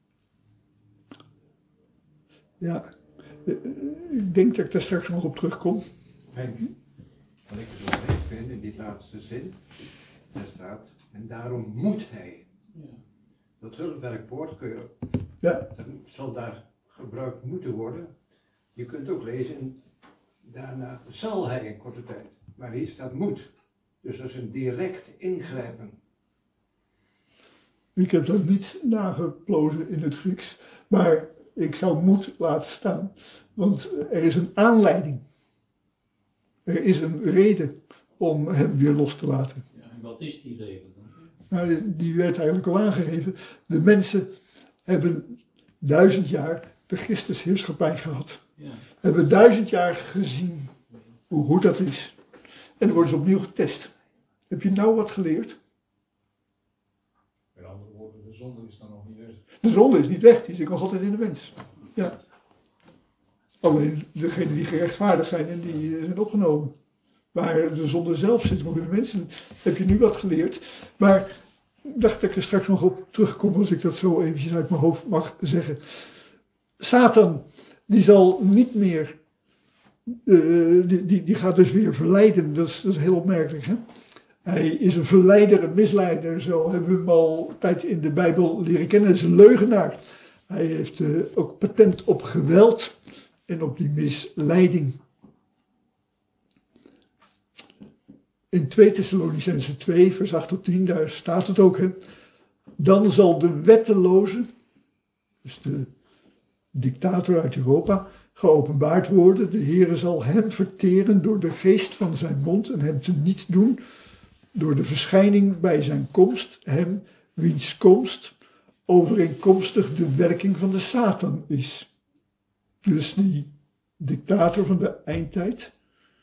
S1: Ja. Ik denk dat ik daar straks nog op terugkom.
S6: Henk, wat ik zo leuk vind in die laatste zin, daar staat, en daarom moet hij.
S4: Ja.
S6: Dat hulpwerkwoord kun je,
S1: Ja.
S6: dat zal daar gebruikt moeten worden. Je kunt ook lezen, daarna zal hij in korte tijd. Maar hier staat moet. Dus dat is een direct ingrijpen.
S1: Ik heb dat niet nageplozen in het Grieks, maar ik zou moet laten staan. Want er is een aanleiding. Er is een reden om hem weer los te laten.
S4: Ja, en wat is die reden dan?
S1: Nou, die werd eigenlijk al aangegeven. De mensen hebben duizend jaar de Christusheerschappij gehad.
S4: Ja.
S1: Hebben duizend jaar gezien hoe goed dat is. En dan worden ze opnieuw getest. Heb je nou wat geleerd?
S2: Met andere woorden, de zonde is dan nog niet weg.
S1: De zonde is niet weg, die zit nog altijd in de mens. Ja. Alleen degenen die gerechtvaardigd zijn en die zijn opgenomen. Maar de zonde zelf zit nog in de mensen. Heb je nu wat geleerd? Maar ik dacht dat ik er straks nog op terugkom als ik dat zo eventjes uit mijn hoofd mag zeggen. Satan, die zal niet meer, uh, die, die, die gaat dus weer verleiden. Dat is, dat is heel opmerkelijk, hè? Hij is een verleider, een misleider, zo hebben we hem al tijd in de Bijbel leren kennen. Hij is een leugenaar. Hij heeft uh, ook patent op geweld en op die misleiding. In twee Thessalonicenzen twee, vers acht tot tien, daar staat het ook. Hè. Dan zal de wetteloze, dus de dictator uit Europa, geopenbaard worden. De Heere zal hem verteren door de geest van zijn mond en hem te niet doen. Door de verschijning bij zijn komst, hem wiens komst overeenkomstig de werking van de Satan is. Dus die dictator van de eindtijd,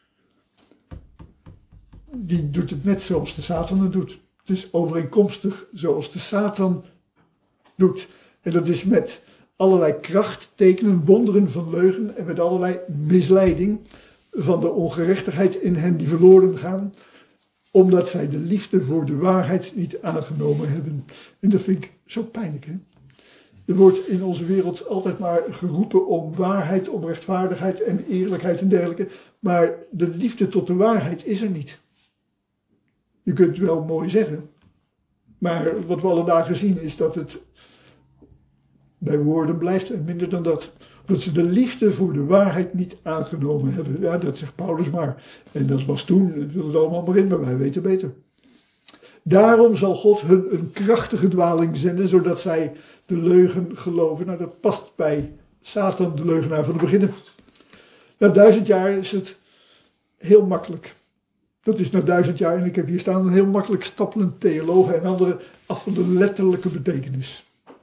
S1: die doet het net zoals de Satan het doet. Het is overeenkomstig zoals de Satan doet. En dat is met allerlei krachttekenen, wonderen van leugen en met allerlei misleiding van de ongerechtigheid in hen die verloren gaan, omdat zij de liefde voor de waarheid niet aangenomen hebben. En dat vind ik zo pijnlijk, hè? Er wordt in onze wereld altijd maar geroepen om waarheid, om rechtvaardigheid en eerlijkheid en dergelijke. Maar de liefde tot de waarheid is er niet. Je kunt het wel mooi zeggen. Maar wat we alle dagen zien is dat het bij woorden blijft en minder dan dat. Dat ze de liefde voor de waarheid niet aangenomen hebben. Ja, dat zegt Paulus maar. En dat was toen, dat wil het allemaal maar in, maar wij weten beter. Daarom zal God hun een krachtige dwaling zenden, zodat zij de leugen geloven. Nou, dat past bij Satan, de leugenaar van het begin. Na duizend jaar is het heel makkelijk. Dat is na duizend jaar, en ik heb hier staan een heel makkelijk stappelend theologen en andere af van de letterlijke betekenis.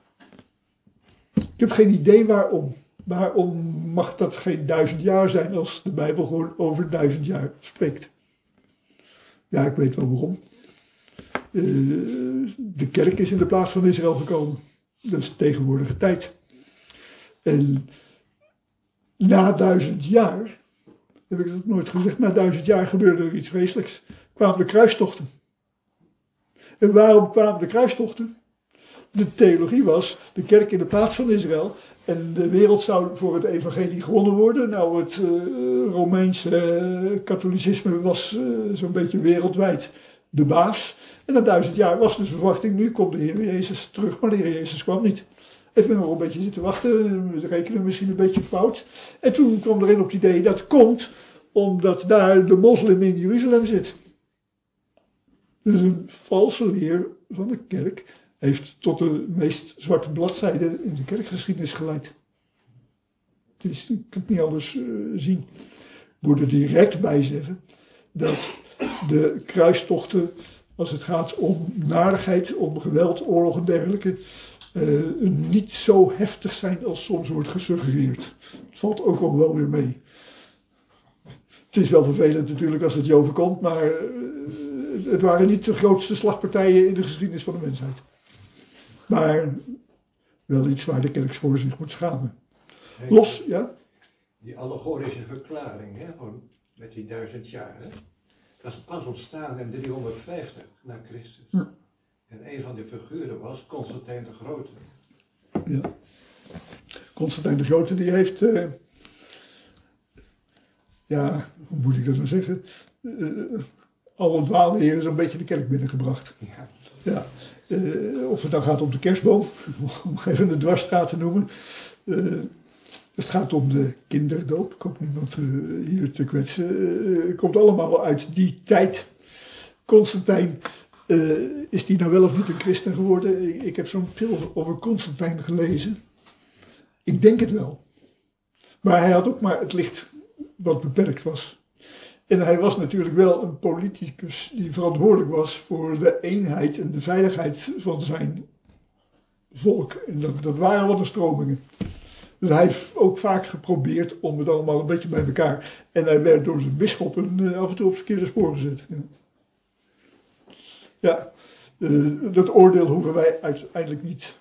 S1: Ik heb geen idee waarom. Waarom mag dat geen duizend jaar zijn als de Bijbel gewoon over duizend jaar spreekt? Ja, ik weet wel waarom. Uh, de kerk is in de plaats van Israël gekomen. Dat is de tegenwoordige tijd. En na duizend jaar, heb ik dat nooit gezegd, na duizend jaar gebeurde er iets vreselijks. Kwamen de kruistochten. En waarom kwamen de kruistochten? De theologie was, de kerk in de plaats van Israël en de wereld zou voor het evangelie gewonnen worden. Nou, het uh, Romeinse uh, katholicisme was uh, zo'n beetje wereldwijd de baas. En na duizend jaar was dus de verwachting, nu komt de Heer Jezus terug, maar de Heer Jezus kwam niet. Even nog een beetje zitten wachten, we rekenen misschien een beetje fout. En toen kwam er een op het idee, dat komt omdat daar de moslim in Jeruzalem zit. Dus een valse leer van de kerk heeft tot de meest zwarte bladzijde in de kerkgeschiedenis geleid. Het is, ik kan het niet anders uh, zien. Ik moet er direct bij zeggen dat de kruistochten, als het gaat om narigheid, om geweld, oorlog en dergelijke, uh, niet zo heftig zijn als soms wordt gesuggereerd. Het valt ook al wel weer mee. Het is wel vervelend natuurlijk als het je overkomt, maar uh, het waren niet de grootste slagpartijen in de geschiedenis van de mensheid. Maar wel iets waar de kerk voor zich moet schamen. Los, ja?
S6: Die allegorische verklaring, hè, van, met die duizend jaar, hè, dat is pas ontstaan in driehonderdvijftig na Christus. Ja. En een van de figuren was Constantijn de Grote.
S1: Ja. Constantijn de Grote die heeft, uh, ja, hoe moet ik dat nou zeggen, uh, alle dwaalheren zo'n beetje de kerk binnengebracht. Ja. Ja. Uh, of het dan gaat om de kerstboom, om even de dwarsstraat te noemen. Uh, het gaat om de kinderdoop, ik hoop niemand uh, hier te kwetsen. Uh, het komt allemaal uit die tijd. Constantijn, uh, is die nou wel of niet een christen geworden? Ik, ik heb zo'n pil over Constantijn gelezen. Ik denk het wel. Maar hij had ook maar het licht wat beperkt was. En hij was natuurlijk wel een politicus die verantwoordelijk was voor de eenheid en de veiligheid van zijn volk. En dat, dat waren wat de stromingen. Dus hij heeft ook vaak geprobeerd om het allemaal een beetje bij elkaar. En hij werd door zijn bisschoppen uh, af en toe op verkeerde spoor gezet. Ja, ja uh, dat oordeel hoeven wij uiteindelijk niet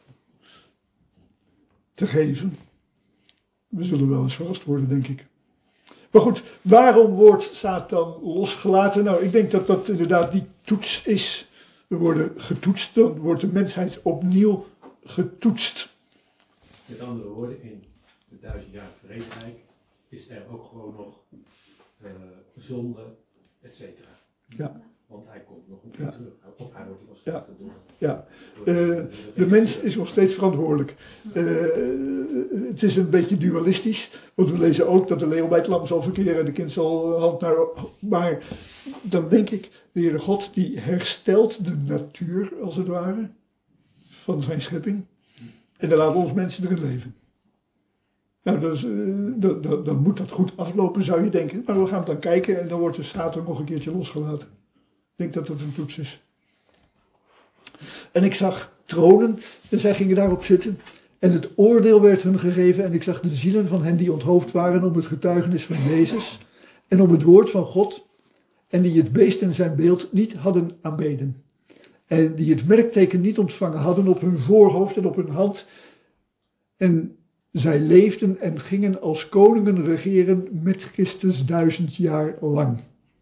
S1: te geven. We zullen wel eens verrast worden, denk ik. Maar goed, waarom wordt Satan losgelaten? Nou, ik denk dat dat inderdaad die toets is. We worden getoetst, dan wordt de mensheid opnieuw getoetst.
S4: Met andere woorden, in het duizendjarig vrederijk is er ook gewoon nog uh, zonde, et cetera.
S1: Ja.
S4: Want hij komt nog een keer ja. terug. Of hij wordt losgelaten ja. door.
S1: Ja. Uh, de mens is nog steeds verantwoordelijk. Uh, het is een beetje dualistisch. Want we lezen ook dat de leeuw bij het lam zal verkeren en de kind zal hand naar. Maar dan denk ik, de Heere God die herstelt de natuur als het ware van zijn schepping. En dan laat ons mensen erin leven. Nou, dus, uh, dan, dan, dan moet dat goed aflopen, zou je denken. Maar we gaan dan kijken en dan wordt de Satan nog een keertje losgelaten. Ik denk dat dat een toets is. En ik zag tronen en zij gingen daarop zitten. En het oordeel werd hun gegeven. En ik zag de zielen van hen die onthoofd waren om het getuigenis van Jezus. En om het woord van God. En die het beest en zijn beeld niet hadden aanbeden. En die het merkteken niet ontvangen hadden op hun voorhoofd en op hun hand. En zij leefden en gingen als koningen regeren met Christus duizend jaar lang.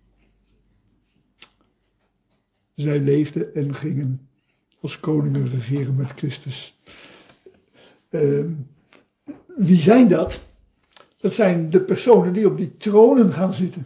S1: Zij leefden en gingen als koningen regeren met Christus. Uh, wie zijn dat? Dat zijn de personen die op die tronen gaan zitten.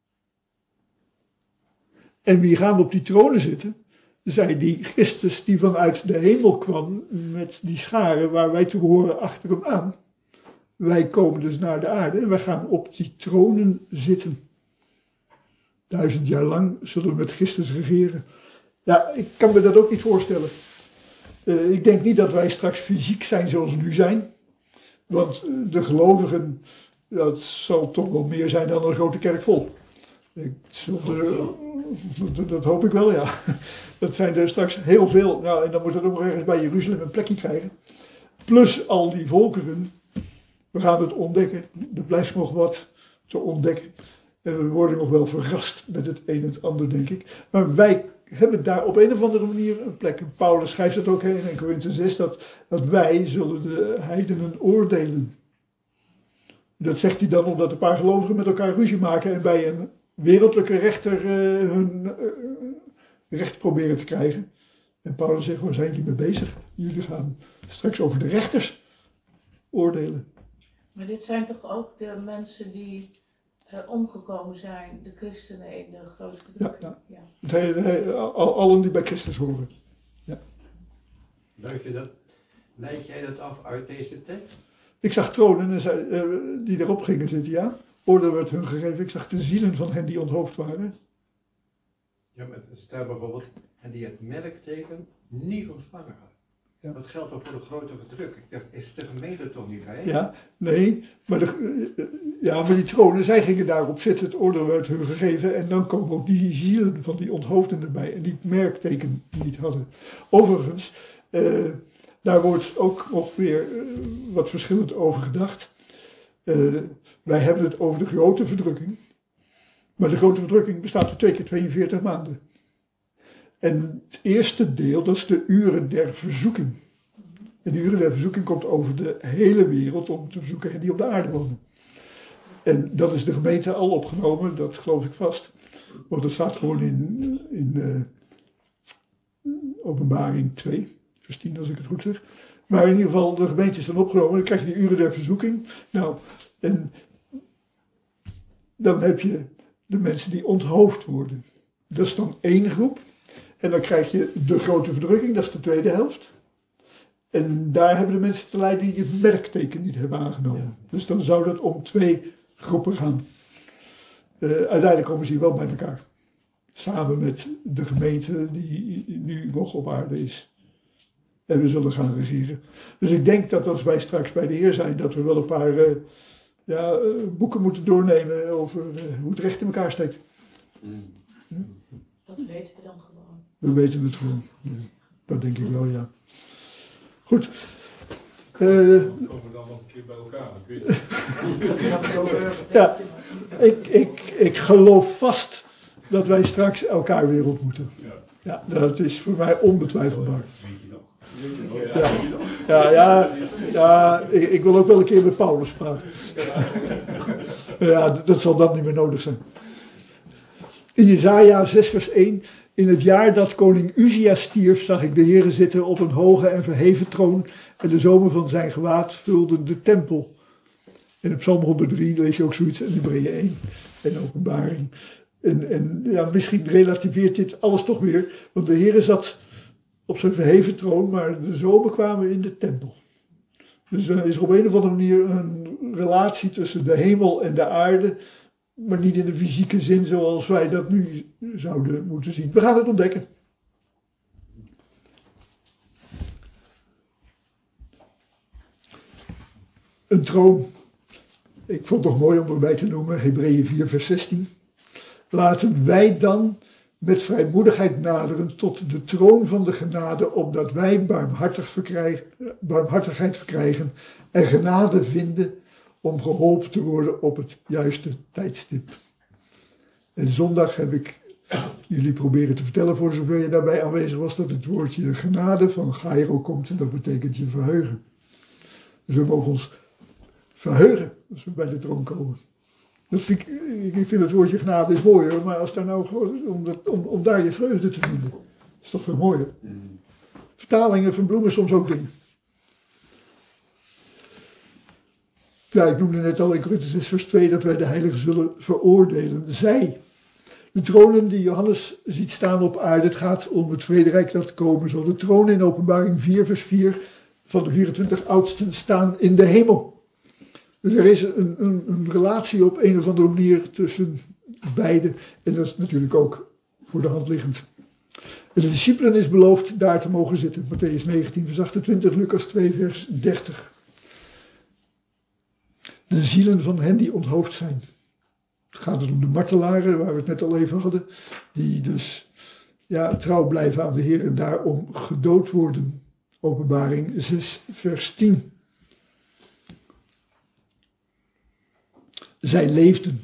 S1: En wie gaan op die tronen zitten? Zij die Christus die vanuit de hemel kwam met die scharen waar wij te behoren achter hem aan. Wij komen dus naar de aarde en wij gaan op die tronen zitten. Duizend jaar lang zullen we met Christus regeren. Ja, ik kan me dat ook niet voorstellen. Uh, ik denk niet dat wij straks fysiek zijn zoals we nu zijn. Want de gelovigen, dat zal toch wel meer zijn dan een grote kerk vol. Ik zal er, dat, dat hoop ik wel, ja. Dat zijn er straks heel veel. Nou, en dan moet het ook nog ergens bij Jeruzalem een plekje krijgen. Plus al die volkeren. We gaan het ontdekken. Er blijft nog wat te ontdekken. En we worden nog wel verrast met het een en het ander, denk ik. Maar wij hebben daar op een of andere manier een plek. En Paulus schrijft het ook in Korinthe zes, dat, dat wij zullen de heidenen oordelen. Dat zegt hij dan omdat een paar gelovigen met elkaar ruzie maken en bij een wereldlijke rechter uh, hun uh, recht proberen te krijgen. En Paulus zegt, waar zijn jullie mee bezig? Jullie gaan straks over de rechters oordelen.
S5: Maar dit zijn toch ook de mensen die uh, omgekomen zijn, de christenen in de grote verdrukking? Ja, ja. ja.
S1: He, he, al, allen die bij Christus horen. Ja.
S6: Leid, je dat, leid jij dat af uit deze tekst?
S1: Ik zag tronen en zij, uh, die erop gingen zitten, ja. Oordeel werd hun gegeven. Ik zag de zielen van hen die onthoofd waren.
S6: Ja, maar het staat bijvoorbeeld, en die het merkteken niet ontvangen hadden. Ja. Dat geldt ook voor de grote verdrukking. Dat is de gemeente toch niet bij?
S1: Ja, nee, maar, de, ja, maar die tronen, zij gingen daarop zitten, het oordeel werd hun gegeven. En dan komen ook die zielen van die onthoofden erbij en die het merkteken niet hadden. Overigens, uh, daar wordt ook nog weer uh, wat verschillend over gedacht. Uh, wij hebben het over de grote verdrukking. Maar de grote verdrukking bestaat uit twee keer tweeënveertig maanden. En het eerste deel, dat is de uren der verzoeking. En die uren der verzoeking komt over de hele wereld om te verzoeken hen die op de aarde wonen. En dat is de gemeente al opgenomen, dat geloof ik vast. Want dat staat gewoon in, in uh, Openbaring twee, vers tien als ik het goed zeg. Maar in ieder geval, de gemeente is dan opgenomen, dan krijg je die uren der verzoeking. Nou, en dan heb je de mensen die onthoofd worden. Dat is dan één groep. En dan krijg je de grote verdrukking, dat is de tweede helft. En daar hebben de mensen te lijden die het merkteken niet hebben aangenomen. Ja. Dus dan zou dat om twee groepen gaan. Uh, uiteindelijk komen ze hier wel bij elkaar. Samen met de gemeente die nu nog op aarde is. En we zullen gaan regeren. Dus ik denk dat als wij straks bij de Heer zijn, dat we wel een paar uh, ja, uh, boeken moeten doornemen over uh, hoe het recht in elkaar steekt.
S5: Mm. Hm? Dat weten we dan gewoon.
S1: We weten het gewoon. Ja, dat denk ik wel, ja. Goed. Uh,
S2: komen we dan nog een keer bij elkaar? Kun je...
S1: ja, ik, ik, ik geloof vast dat wij straks elkaar weer ontmoeten. Ja, dat is voor mij onbetwijfelbaar. Ja, ja, ja, ja ik, ik wil ook wel een keer met Paulus praten. Ja, dat zal dan niet meer nodig zijn. In Jesaja zes vers één. In het jaar dat koning Uzia stierf, zag ik de Heere zitten op een hoge en verheven troon. En de zomen van zijn gewaad vulden de tempel. En op Psalm honderddrie lees je ook zoiets in Hebreeën één. En Openbaring. En, en ja, misschien relativeert dit alles toch weer. Want de Heere zat op zijn verheven troon, maar de zomen kwamen in de tempel. Dus er is op een of andere manier een relatie tussen de hemel en de aarde. Maar niet in de fysieke zin zoals wij dat nu zouden moeten zien. We gaan het ontdekken. Een troon. Ik vond het toch mooi om erbij te noemen. Hebreeën vier vers zestien. Laten wij dan met vrijmoedigheid naderen tot de troon van de genade, opdat wij barmhartig verkrijgen, barmhartigheid verkrijgen en genade vinden om geholpen te worden op het juiste tijdstip. En zondag heb ik jullie proberen te vertellen, voor zover je daarbij aanwezig was, dat het woordje genade van Gairo komt en dat betekent je verheugen. Dus we mogen ons verheugen als we bij de troon komen. Dat vind ik, ik vind het woordje genade is mooi hoor, maar als daar nou om, dat, om, om daar je vreugde te vinden, is toch veel mooier. Mm. Vertalingen verbloemen soms ook dingen. Ja, ik noemde net al in Korinthe zes vers twee dat wij de heiligen zullen veroordelen. Zij, de tronen die Johannes ziet staan op aarde, het gaat om het vrederijk dat komen zal. De tronen in Openbaring vier vers vier van de vierentwintig oudsten staan in de hemel. Dus er is een, een, een relatie op een of andere manier tussen beide. En dat is natuurlijk ook voor de hand liggend. En de discipelen is beloofd daar te mogen zitten. Matthäus negentien vers achtentwintig, Lucas twee vers dertig. De zielen van hen die onthoofd zijn. Het gaat om de martelaren, waar we het net al even hadden. Die dus ja, trouw blijven aan de Heer en daarom gedood worden. Openbaring zes vers tien. Zij leefden.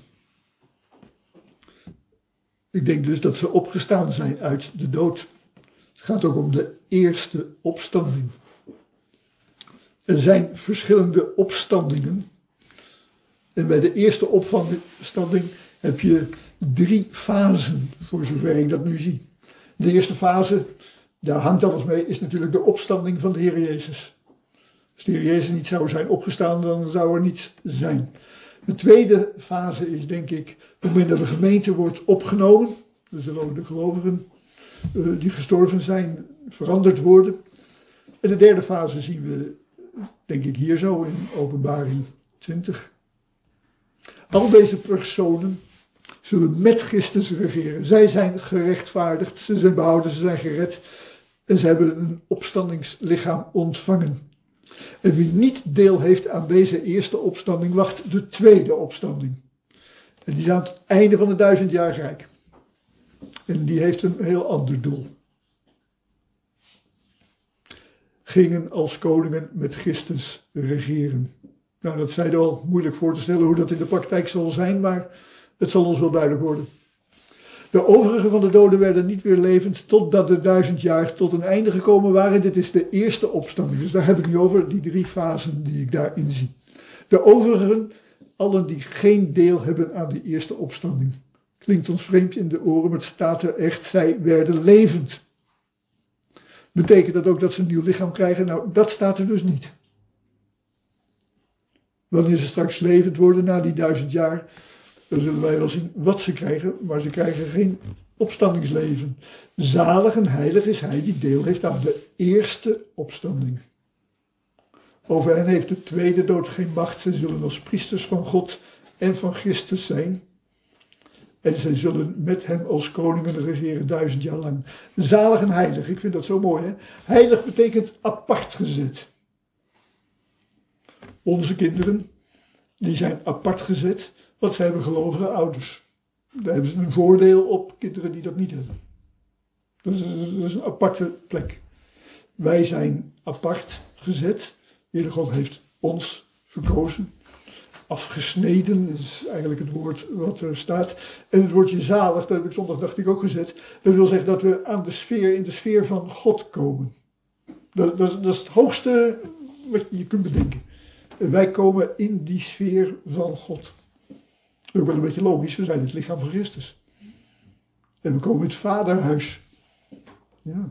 S1: Ik denk dus dat ze opgestaan zijn uit de dood. Het gaat ook om de eerste opstanding. Er zijn verschillende opstandingen. En bij de eerste opstanding heb je drie fasen, voor zover ik dat nu zie. De eerste fase, daar hangt alles mee, is natuurlijk de opstanding van de Heer Jezus. Als de Heer Jezus niet zou zijn opgestaan, dan zou er niets zijn. De tweede fase is denk ik, op het moment dat de gemeente wordt opgenomen, dan zullen ook de gelovigen uh, die gestorven zijn veranderd worden. En de derde fase zien we, denk ik hier zo in Openbaring twintig. Al deze personen zullen met Christus regeren. Zij zijn gerechtvaardigd, ze zijn behouden, ze zijn gered en ze hebben een opstandingslichaam ontvangen. En wie niet deel heeft aan deze eerste opstanding, wacht de tweede opstanding. En die is aan het einde van het duizendjarig rijk. En die heeft een heel ander doel. gingen als koningen met Christus regeren. Nou, dat zeiden we al, moeilijk voor te stellen hoe dat in de praktijk zal zijn, maar het zal ons wel duidelijk worden. De overigen van de doden werden niet weer levend totdat de duizend jaar tot een einde gekomen waren. Dit is de eerste opstanding, dus daar heb ik nu over, die drie fasen die ik daarin zie. De overigen, allen die geen deel hebben aan die eerste opstanding. Klinkt ons vreemd in de oren, maar het staat er echt, zij werden levend. Betekent dat ook dat ze een nieuw lichaam krijgen? Nou, dat staat er dus niet. Wanneer ze straks levend worden na die duizend jaar, dan zullen wij wel zien wat ze krijgen, maar ze krijgen geen opstandingsleven. Zalig en heilig is hij die deel heeft aan de eerste opstanding. Over hen heeft de tweede dood geen macht. Zij zullen als priesters van God en van Christus zijn. En zij zullen met hem als koningen regeren duizend jaar lang. Zalig en heilig, ik vind dat zo mooi, hè? Heilig betekent apart gezet. Onze kinderen, die zijn apart gezet, want ze hebben gelovige ouders. Daar hebben ze een voordeel op kinderen die dat niet hebben. Dat is, dat is een aparte plek. Wij zijn apart gezet. De Heere God heeft ons verkozen. Afgesneden is eigenlijk het woord wat er staat. En het woordje zalig, dat heb ik zondag dacht ik ook gezet. Dat wil zeggen dat we aan de sfeer, in de sfeer van God komen. Dat, dat, is, dat is het hoogste wat je kunt bedenken. En wij komen in die sfeer van God. Ook wel een beetje logisch, we zijn het lichaam van Christus. En we komen in het vaderhuis. Ja.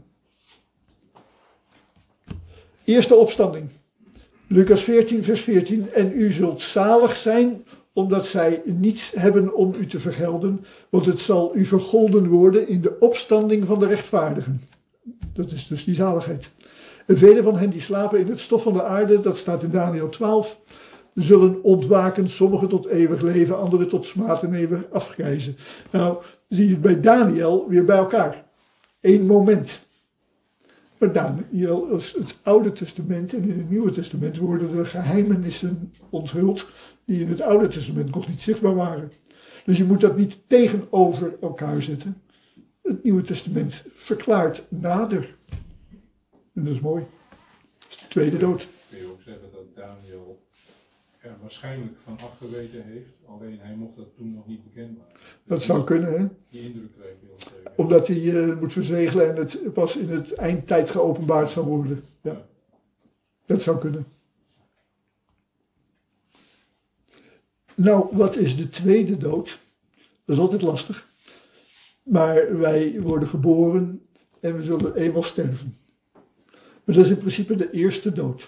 S1: Eerste opstanding. Lucas veertien, vers veertien. En u zult zalig zijn, omdat zij niets hebben om u te vergelden, want het zal u vergolden worden in de opstanding van de rechtvaardigen. Dat is dus die zaligheid. En velen van hen die slapen in het stof van de aarde, dat staat in Daniël twaalf, zullen ontwaken, sommigen tot eeuwig leven, anderen tot smaad en eeuwig afgrijzen. Nou, zie je het bij Daniël weer bij elkaar. Eén moment. Maar Daniël, als het Oude Testament en in het Nieuwe Testament worden de geheimenissen onthuld die in het Oude Testament nog niet zichtbaar waren. Dus je moet dat niet tegenover elkaar zetten. Het Nieuwe Testament verklaart nader. En dat is mooi. Dat is de tweede dood.
S2: Kun je ook zeggen dat Daniël er waarschijnlijk van afgeweten heeft, alleen hij mocht dat toen nog niet bekend maken.
S1: Dat zou kunnen, hè?
S2: Die indruk krijg je heel zeker.
S1: Omdat hij uh, moet verzegelen en het pas in het eindtijd geopenbaard zal worden. Ja. Dat zou kunnen. Nou, wat is de tweede dood? Dat is altijd lastig. Maar wij worden geboren en we zullen eenmaal sterven. Maar dat is in principe de eerste dood.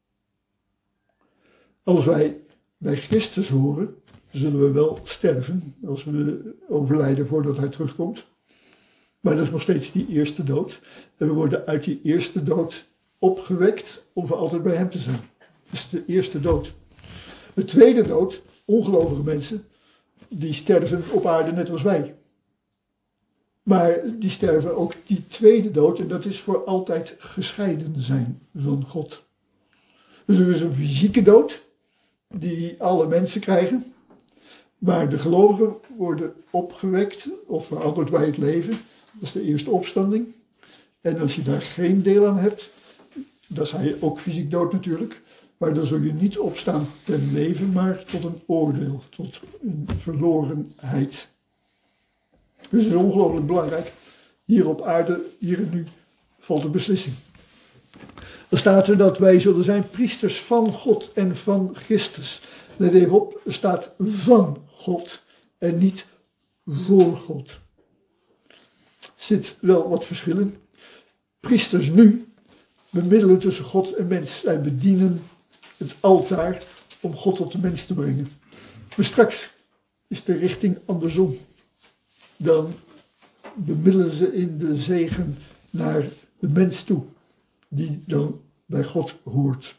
S1: Als wij bij Christus horen, zullen we wel sterven als we overlijden voordat hij terugkomt. Maar dat is nog steeds die eerste dood. En we worden uit die eerste dood opgewekt om voor altijd bij hem te zijn. Dat is de eerste dood. De tweede dood, ongelovige mensen, die sterven op aarde net als wij. Maar die sterven ook die tweede dood en dat is voor altijd gescheiden zijn van God. Dus er is een fysieke dood die alle mensen krijgen. Maar de gelovigen worden opgewekt of veranderd bij het leven. Dat is de eerste opstanding. En als je daar geen deel aan hebt, dan ga je ook fysiek dood natuurlijk. Maar dan zul je niet opstaan ten leven, maar tot een oordeel, tot een verlorenheid. Dus het is ongelooflijk belangrijk. Hier op aarde, hier en nu, valt de beslissing. Dan staat er dat wij zullen zijn priesters van God en van Christus. Let even op, er staat van God en niet voor God. Er zit wel wat verschil in. Priesters nu bemiddelen tussen God en mens. Zij bedienen het altaar om God tot de mens te brengen. Maar straks is de richting andersom. Dan bemiddelen ze in de zegen naar de mens toe, die dan bij God hoort.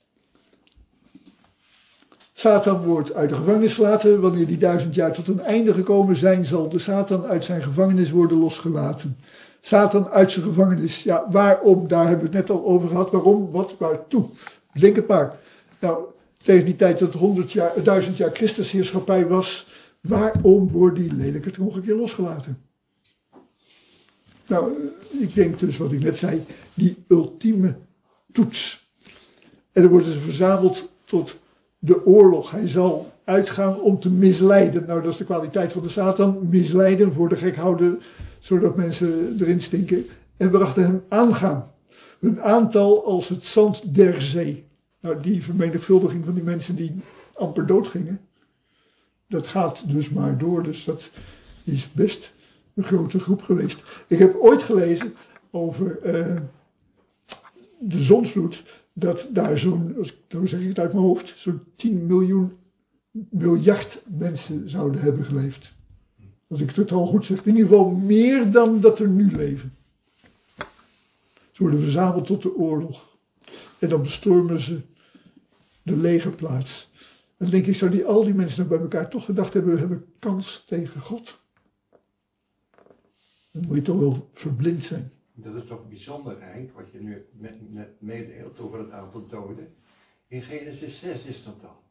S1: Satan wordt uit de gevangenis gelaten. Wanneer die duizend jaar tot een einde gekomen zijn, zal de Satan uit zijn gevangenis worden losgelaten. Satan uit zijn gevangenis. Ja, waarom? Daar hebben we het net al over gehad. Waarom? Wat? Waartoe? Denk het maar. Nou, tegen die tijd dat honderd jaar, duizend jaar Christusheerschappij was, waarom wordt die lelijke toch nog een keer losgelaten? Nou, ik denk dus wat ik net zei, die ultieme toets. En dan worden ze verzameld tot de oorlog. Hij zal uitgaan om te misleiden. Nou, dat is de kwaliteit van de Satan. Misleiden, voor de gek houden, zodat mensen erin stinken. En we achter hem aangaan. Hun aantal als het zand der zee. Nou, die vermenigvuldiging van die mensen die amper doodgingen. Dat gaat dus maar door. Dus dat is best een grote groep geweest. Ik heb ooit gelezen over uh, de zondvloed. Dat daar zo'n, zo zeg ik het uit mijn hoofd, zo'n tien miljoen miljard mensen zouden hebben geleefd. Als ik het totaal goed zeg. In ieder geval meer dan dat er nu leven. Ze worden verzameld tot de oorlog. En dan bestormen ze de legerplaats. En dan denk ik, zou die, al die mensen nou bij elkaar toch gedacht hebben, we hebben kans tegen God. Dan moet je toch wel verblind zijn.
S6: Dat is toch bijzonder, Henk, wat je nu net meedeelt over het aantal doden. In Genesis zes is dat al.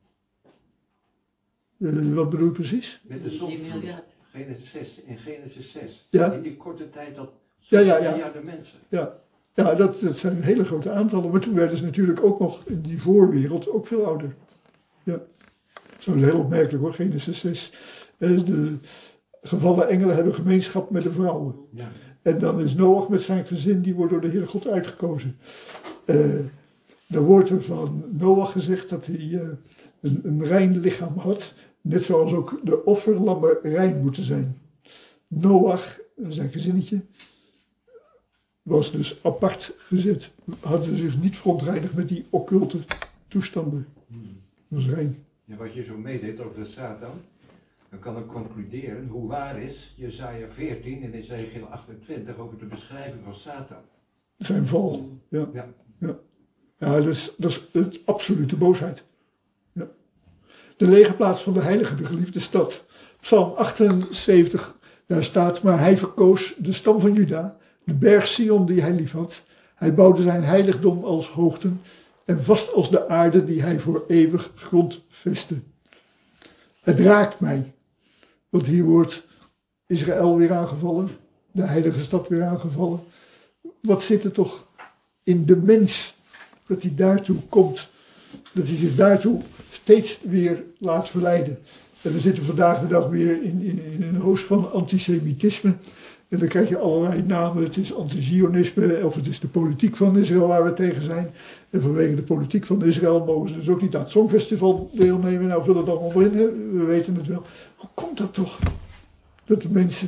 S1: Uh, wat bedoel je precies?
S6: Met de zondvloed. Genesis zes, in Genesis zes.
S1: Ja?
S6: In die korte tijd dat
S1: ja, ja, ja.
S6: miljarden mensen.
S1: Ja, ja dat, dat zijn hele grote aantallen. Maar toen werden ze natuurlijk ook nog in die voorwereld ook veel ouder. Ja. Zo is heel opmerkelijk hoor, Genesis zes. Uh, de gevallen engelen hebben gemeenschap met de vrouwen.
S6: Ja.
S1: En dan is Noach met zijn gezin, die wordt door de Heere God uitgekozen. Uh, dan wordt er van Noach gezegd dat hij uh, een, een rein lichaam had. Net zoals ook de offerlammen rein moeten zijn. Noach, zijn gezinnetje, was dus apart gezet. Hadden zich niet verontreinigd met die occulte toestanden. Dat was rein.
S6: Ja, wat je zo meedeed over de Satan, dan kan ik concluderen hoe waar is Jesaja veertien en Ezekiel achtentwintig over de beschrijving van Satan.
S1: Zijn val, ja.
S6: Ja,
S1: ja. ja dat, is, dat is het absolute boosheid. Ja. De legerplaats van de heilige, de geliefde stad. Psalm achtenzeventig, daar staat, maar hij verkoos de stam van Juda, de berg Sion die hij lief had. Hij bouwde zijn heiligdom als hoogten en vast als de aarde die hij voor eeuwig grondvestte. Het raakt mij, want hier wordt Israël weer aangevallen, de heilige stad weer aangevallen. Wat zit er toch in de mens, dat hij daartoe komt, dat hij zich daartoe steeds weer laat verleiden. En we zitten vandaag de dag weer in, in, in een hoos van antisemitisme. En dan krijg je allerlei namen. Het is anti-Zionisme of het is de politiek van Israël waar we tegen zijn. En vanwege de politiek van Israël mogen ze dus ook niet aan het Songfestival deelnemen. Nou, vul het allemaal in, hè. We weten het wel. Hoe komt dat toch? Dat de mensen...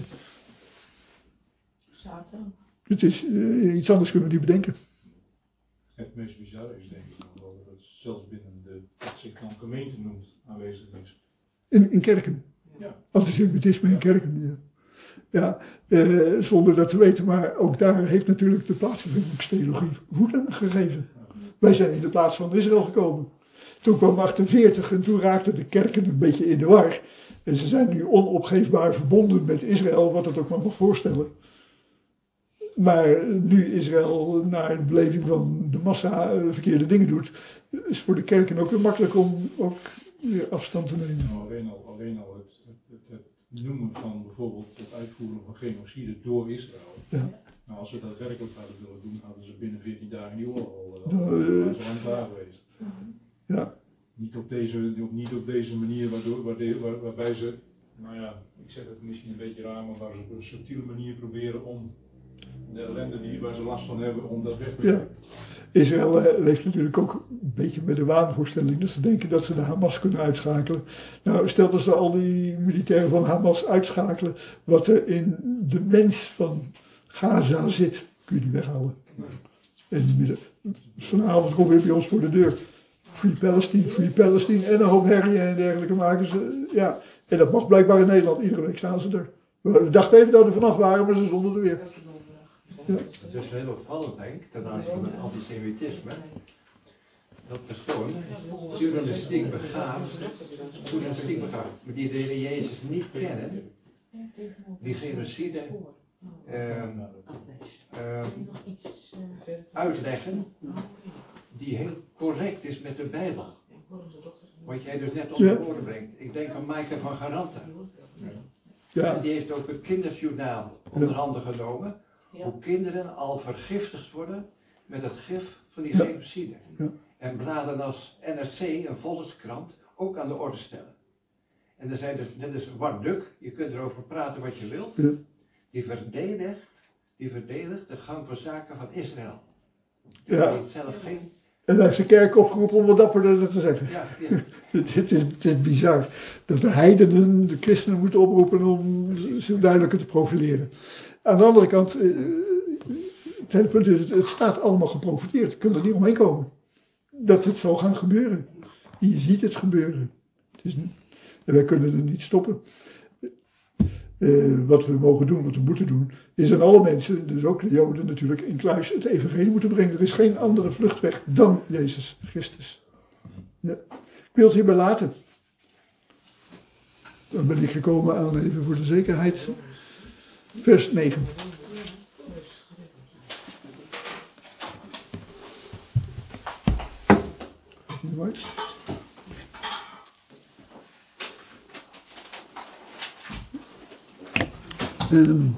S5: Satan.
S1: Het is, uh, iets anders kunnen we niet bedenken.
S2: Het meest bizarre is denk ik nog wel dat het zelfs binnen de, wat zich dan gemeente noemt, aanwezig is.
S1: In, in kerken.
S2: Ja.
S1: Antisemitisme in kerken, ja. Ja, eh, zonder dat te weten, maar ook daar heeft natuurlijk de plaatsvervingingstheologie voeten gegeven. Wij zijn in de plaats van Israël gekomen. Toen kwam achtenveertig en toen raakten de kerken een beetje in de war. En ze zijn nu onopgeefbaar verbonden met Israël, wat het ook maar mag voorstellen. Maar nu Israël naar de beleving van de massa verkeerde dingen doet, is voor de kerken ook weer makkelijk om ook weer afstand te nemen.
S2: Nou, alleen al, alleen al het, het, het, het noemen van bijvoorbeeld het uitvoeren van genocide door Israël.
S1: Ja.
S2: Nou, als ze dat werkelijk hadden willen doen, hadden ze binnen veertien dagen die oorlog al uh,
S1: uh,
S2: waren ze lang klaar geweest.
S1: Ja.
S2: Niet op deze, niet op deze manier waardoor, waardoor, waar, waarbij ze, nou ja, ik zeg het misschien een beetje raar, maar waar ze op een subtiele manier proberen om de ellende die, waar ze last van hebben, om dat weg te
S1: ja. Israël uh, leeft natuurlijk ook een beetje met de waanvoorstelling dat ze denken dat ze de Hamas kunnen uitschakelen. Nou, stel dat ze al die militairen van Hamas uitschakelen, wat er in de mens van Gaza zit, kun je niet weghalen. En midden, vanavond komt weer bij ons voor de deur. Free Palestine, Free Palestine en een hoop herrie en dergelijke maken ze. Ja, en dat mag blijkbaar in Nederland. Iedere week staan ze er. We dachten even dat we er vanaf waren, maar ze stonden er weer. Ja.
S6: Het is heel opvallend, Henk, ten aanzien van het antisemitisme. Dat persoon, journalistiek begaafd, journalistiek begaafd, maar die de Heer Jezus niet kennen, die genocide uh, uh, uitleggen, die heel correct is met de Bijbel. Wat jij dus net onder woorden brengt. Ik denk aan Maaike van Garanten. Ja. En die heeft ook het Kindersjournaal onder handen genomen. Ja. Hoe kinderen al vergiftigd worden met het gif van die
S1: Ja.
S6: genocide.
S1: Ja.
S6: En bladen als N R C, een volkskrant, ook aan de orde stellen. En er zijn dus, net is Ward Duk, je kunt erover praten wat je wilt.
S1: Ja.
S6: Die verdedigt, die verdedigt de gang van zaken van Israël.
S1: Ja.
S6: Die heeft zelf geen...
S1: En hij heeft de kerk opgeroepen om wat dapperder te zeggen.
S6: Ja, ja.
S1: Het, het, is, het is bizar dat de heidenen de christenen moeten oproepen om zich duidelijker te profileren. Aan de andere kant, eh, het hele punt is, het, het staat allemaal geprofiteerd. Je kunt er niet omheen komen. Dat het zal gaan gebeuren. Je ziet het gebeuren. Het is, en wij kunnen het niet stoppen. Uh, wat we mogen doen, wat we moeten doen, is aan alle mensen, dus ook de Joden natuurlijk, in kluis het evangelie moeten brengen. Er is geen andere vluchtweg dan Jezus Christus. Ja. Ik wil het hierbij laten. Dan ben ik gekomen aan, even voor de zekerheid, vers negen. Gaat hij eruit? Um,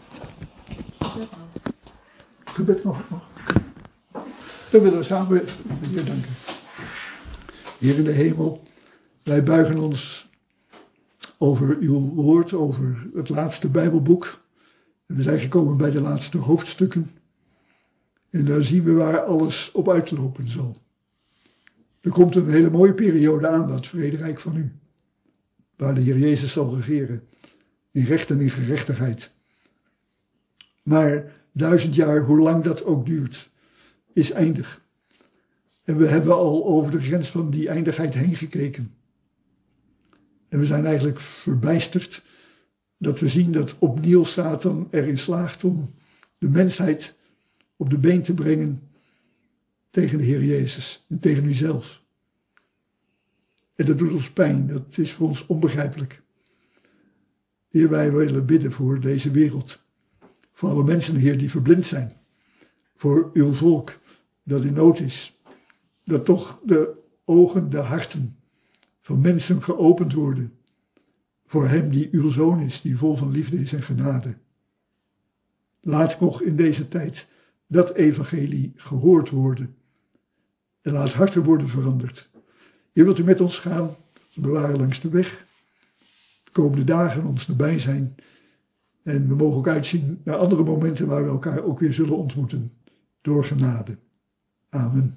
S1: gebed nog, nog. Dan willen we samen de Heer danken. Heer in de hemel, wij buigen ons over uw woord, over het laatste Bijbelboek. En we zijn gekomen bij de laatste hoofdstukken. En daar zien we waar alles op uitlopen zal. Er komt een hele mooie periode aan, dat vrederijk van u. Waar de Heer Jezus zal regeren. In recht en in gerechtigheid. Maar duizend jaar, hoe lang dat ook duurt, is eindig. En we hebben al over de grens van die eindigheid heen gekeken. En we zijn eigenlijk verbijsterd dat we zien dat opnieuw Satan erin slaagt om de mensheid op de been te brengen tegen de Heer Jezus en tegen u zelf. En dat doet ons pijn, dat is voor ons onbegrijpelijk. Heer, wij willen bidden voor deze wereld. Voor alle mensen, Heer, die verblind zijn. Voor uw volk dat in nood is. Dat toch de ogen, de harten van mensen geopend worden. Voor hem die uw zoon is, die vol van liefde is en genade. Laat nog in deze tijd dat evangelie gehoord worden. En laat harten worden veranderd. Heer, wilt u met ons gaan, ons bewaren langs de weg. De komende dagen ons nabij zijn. En we mogen ook uitzien naar andere momenten waar we elkaar ook weer zullen ontmoeten. Door genade. Amen.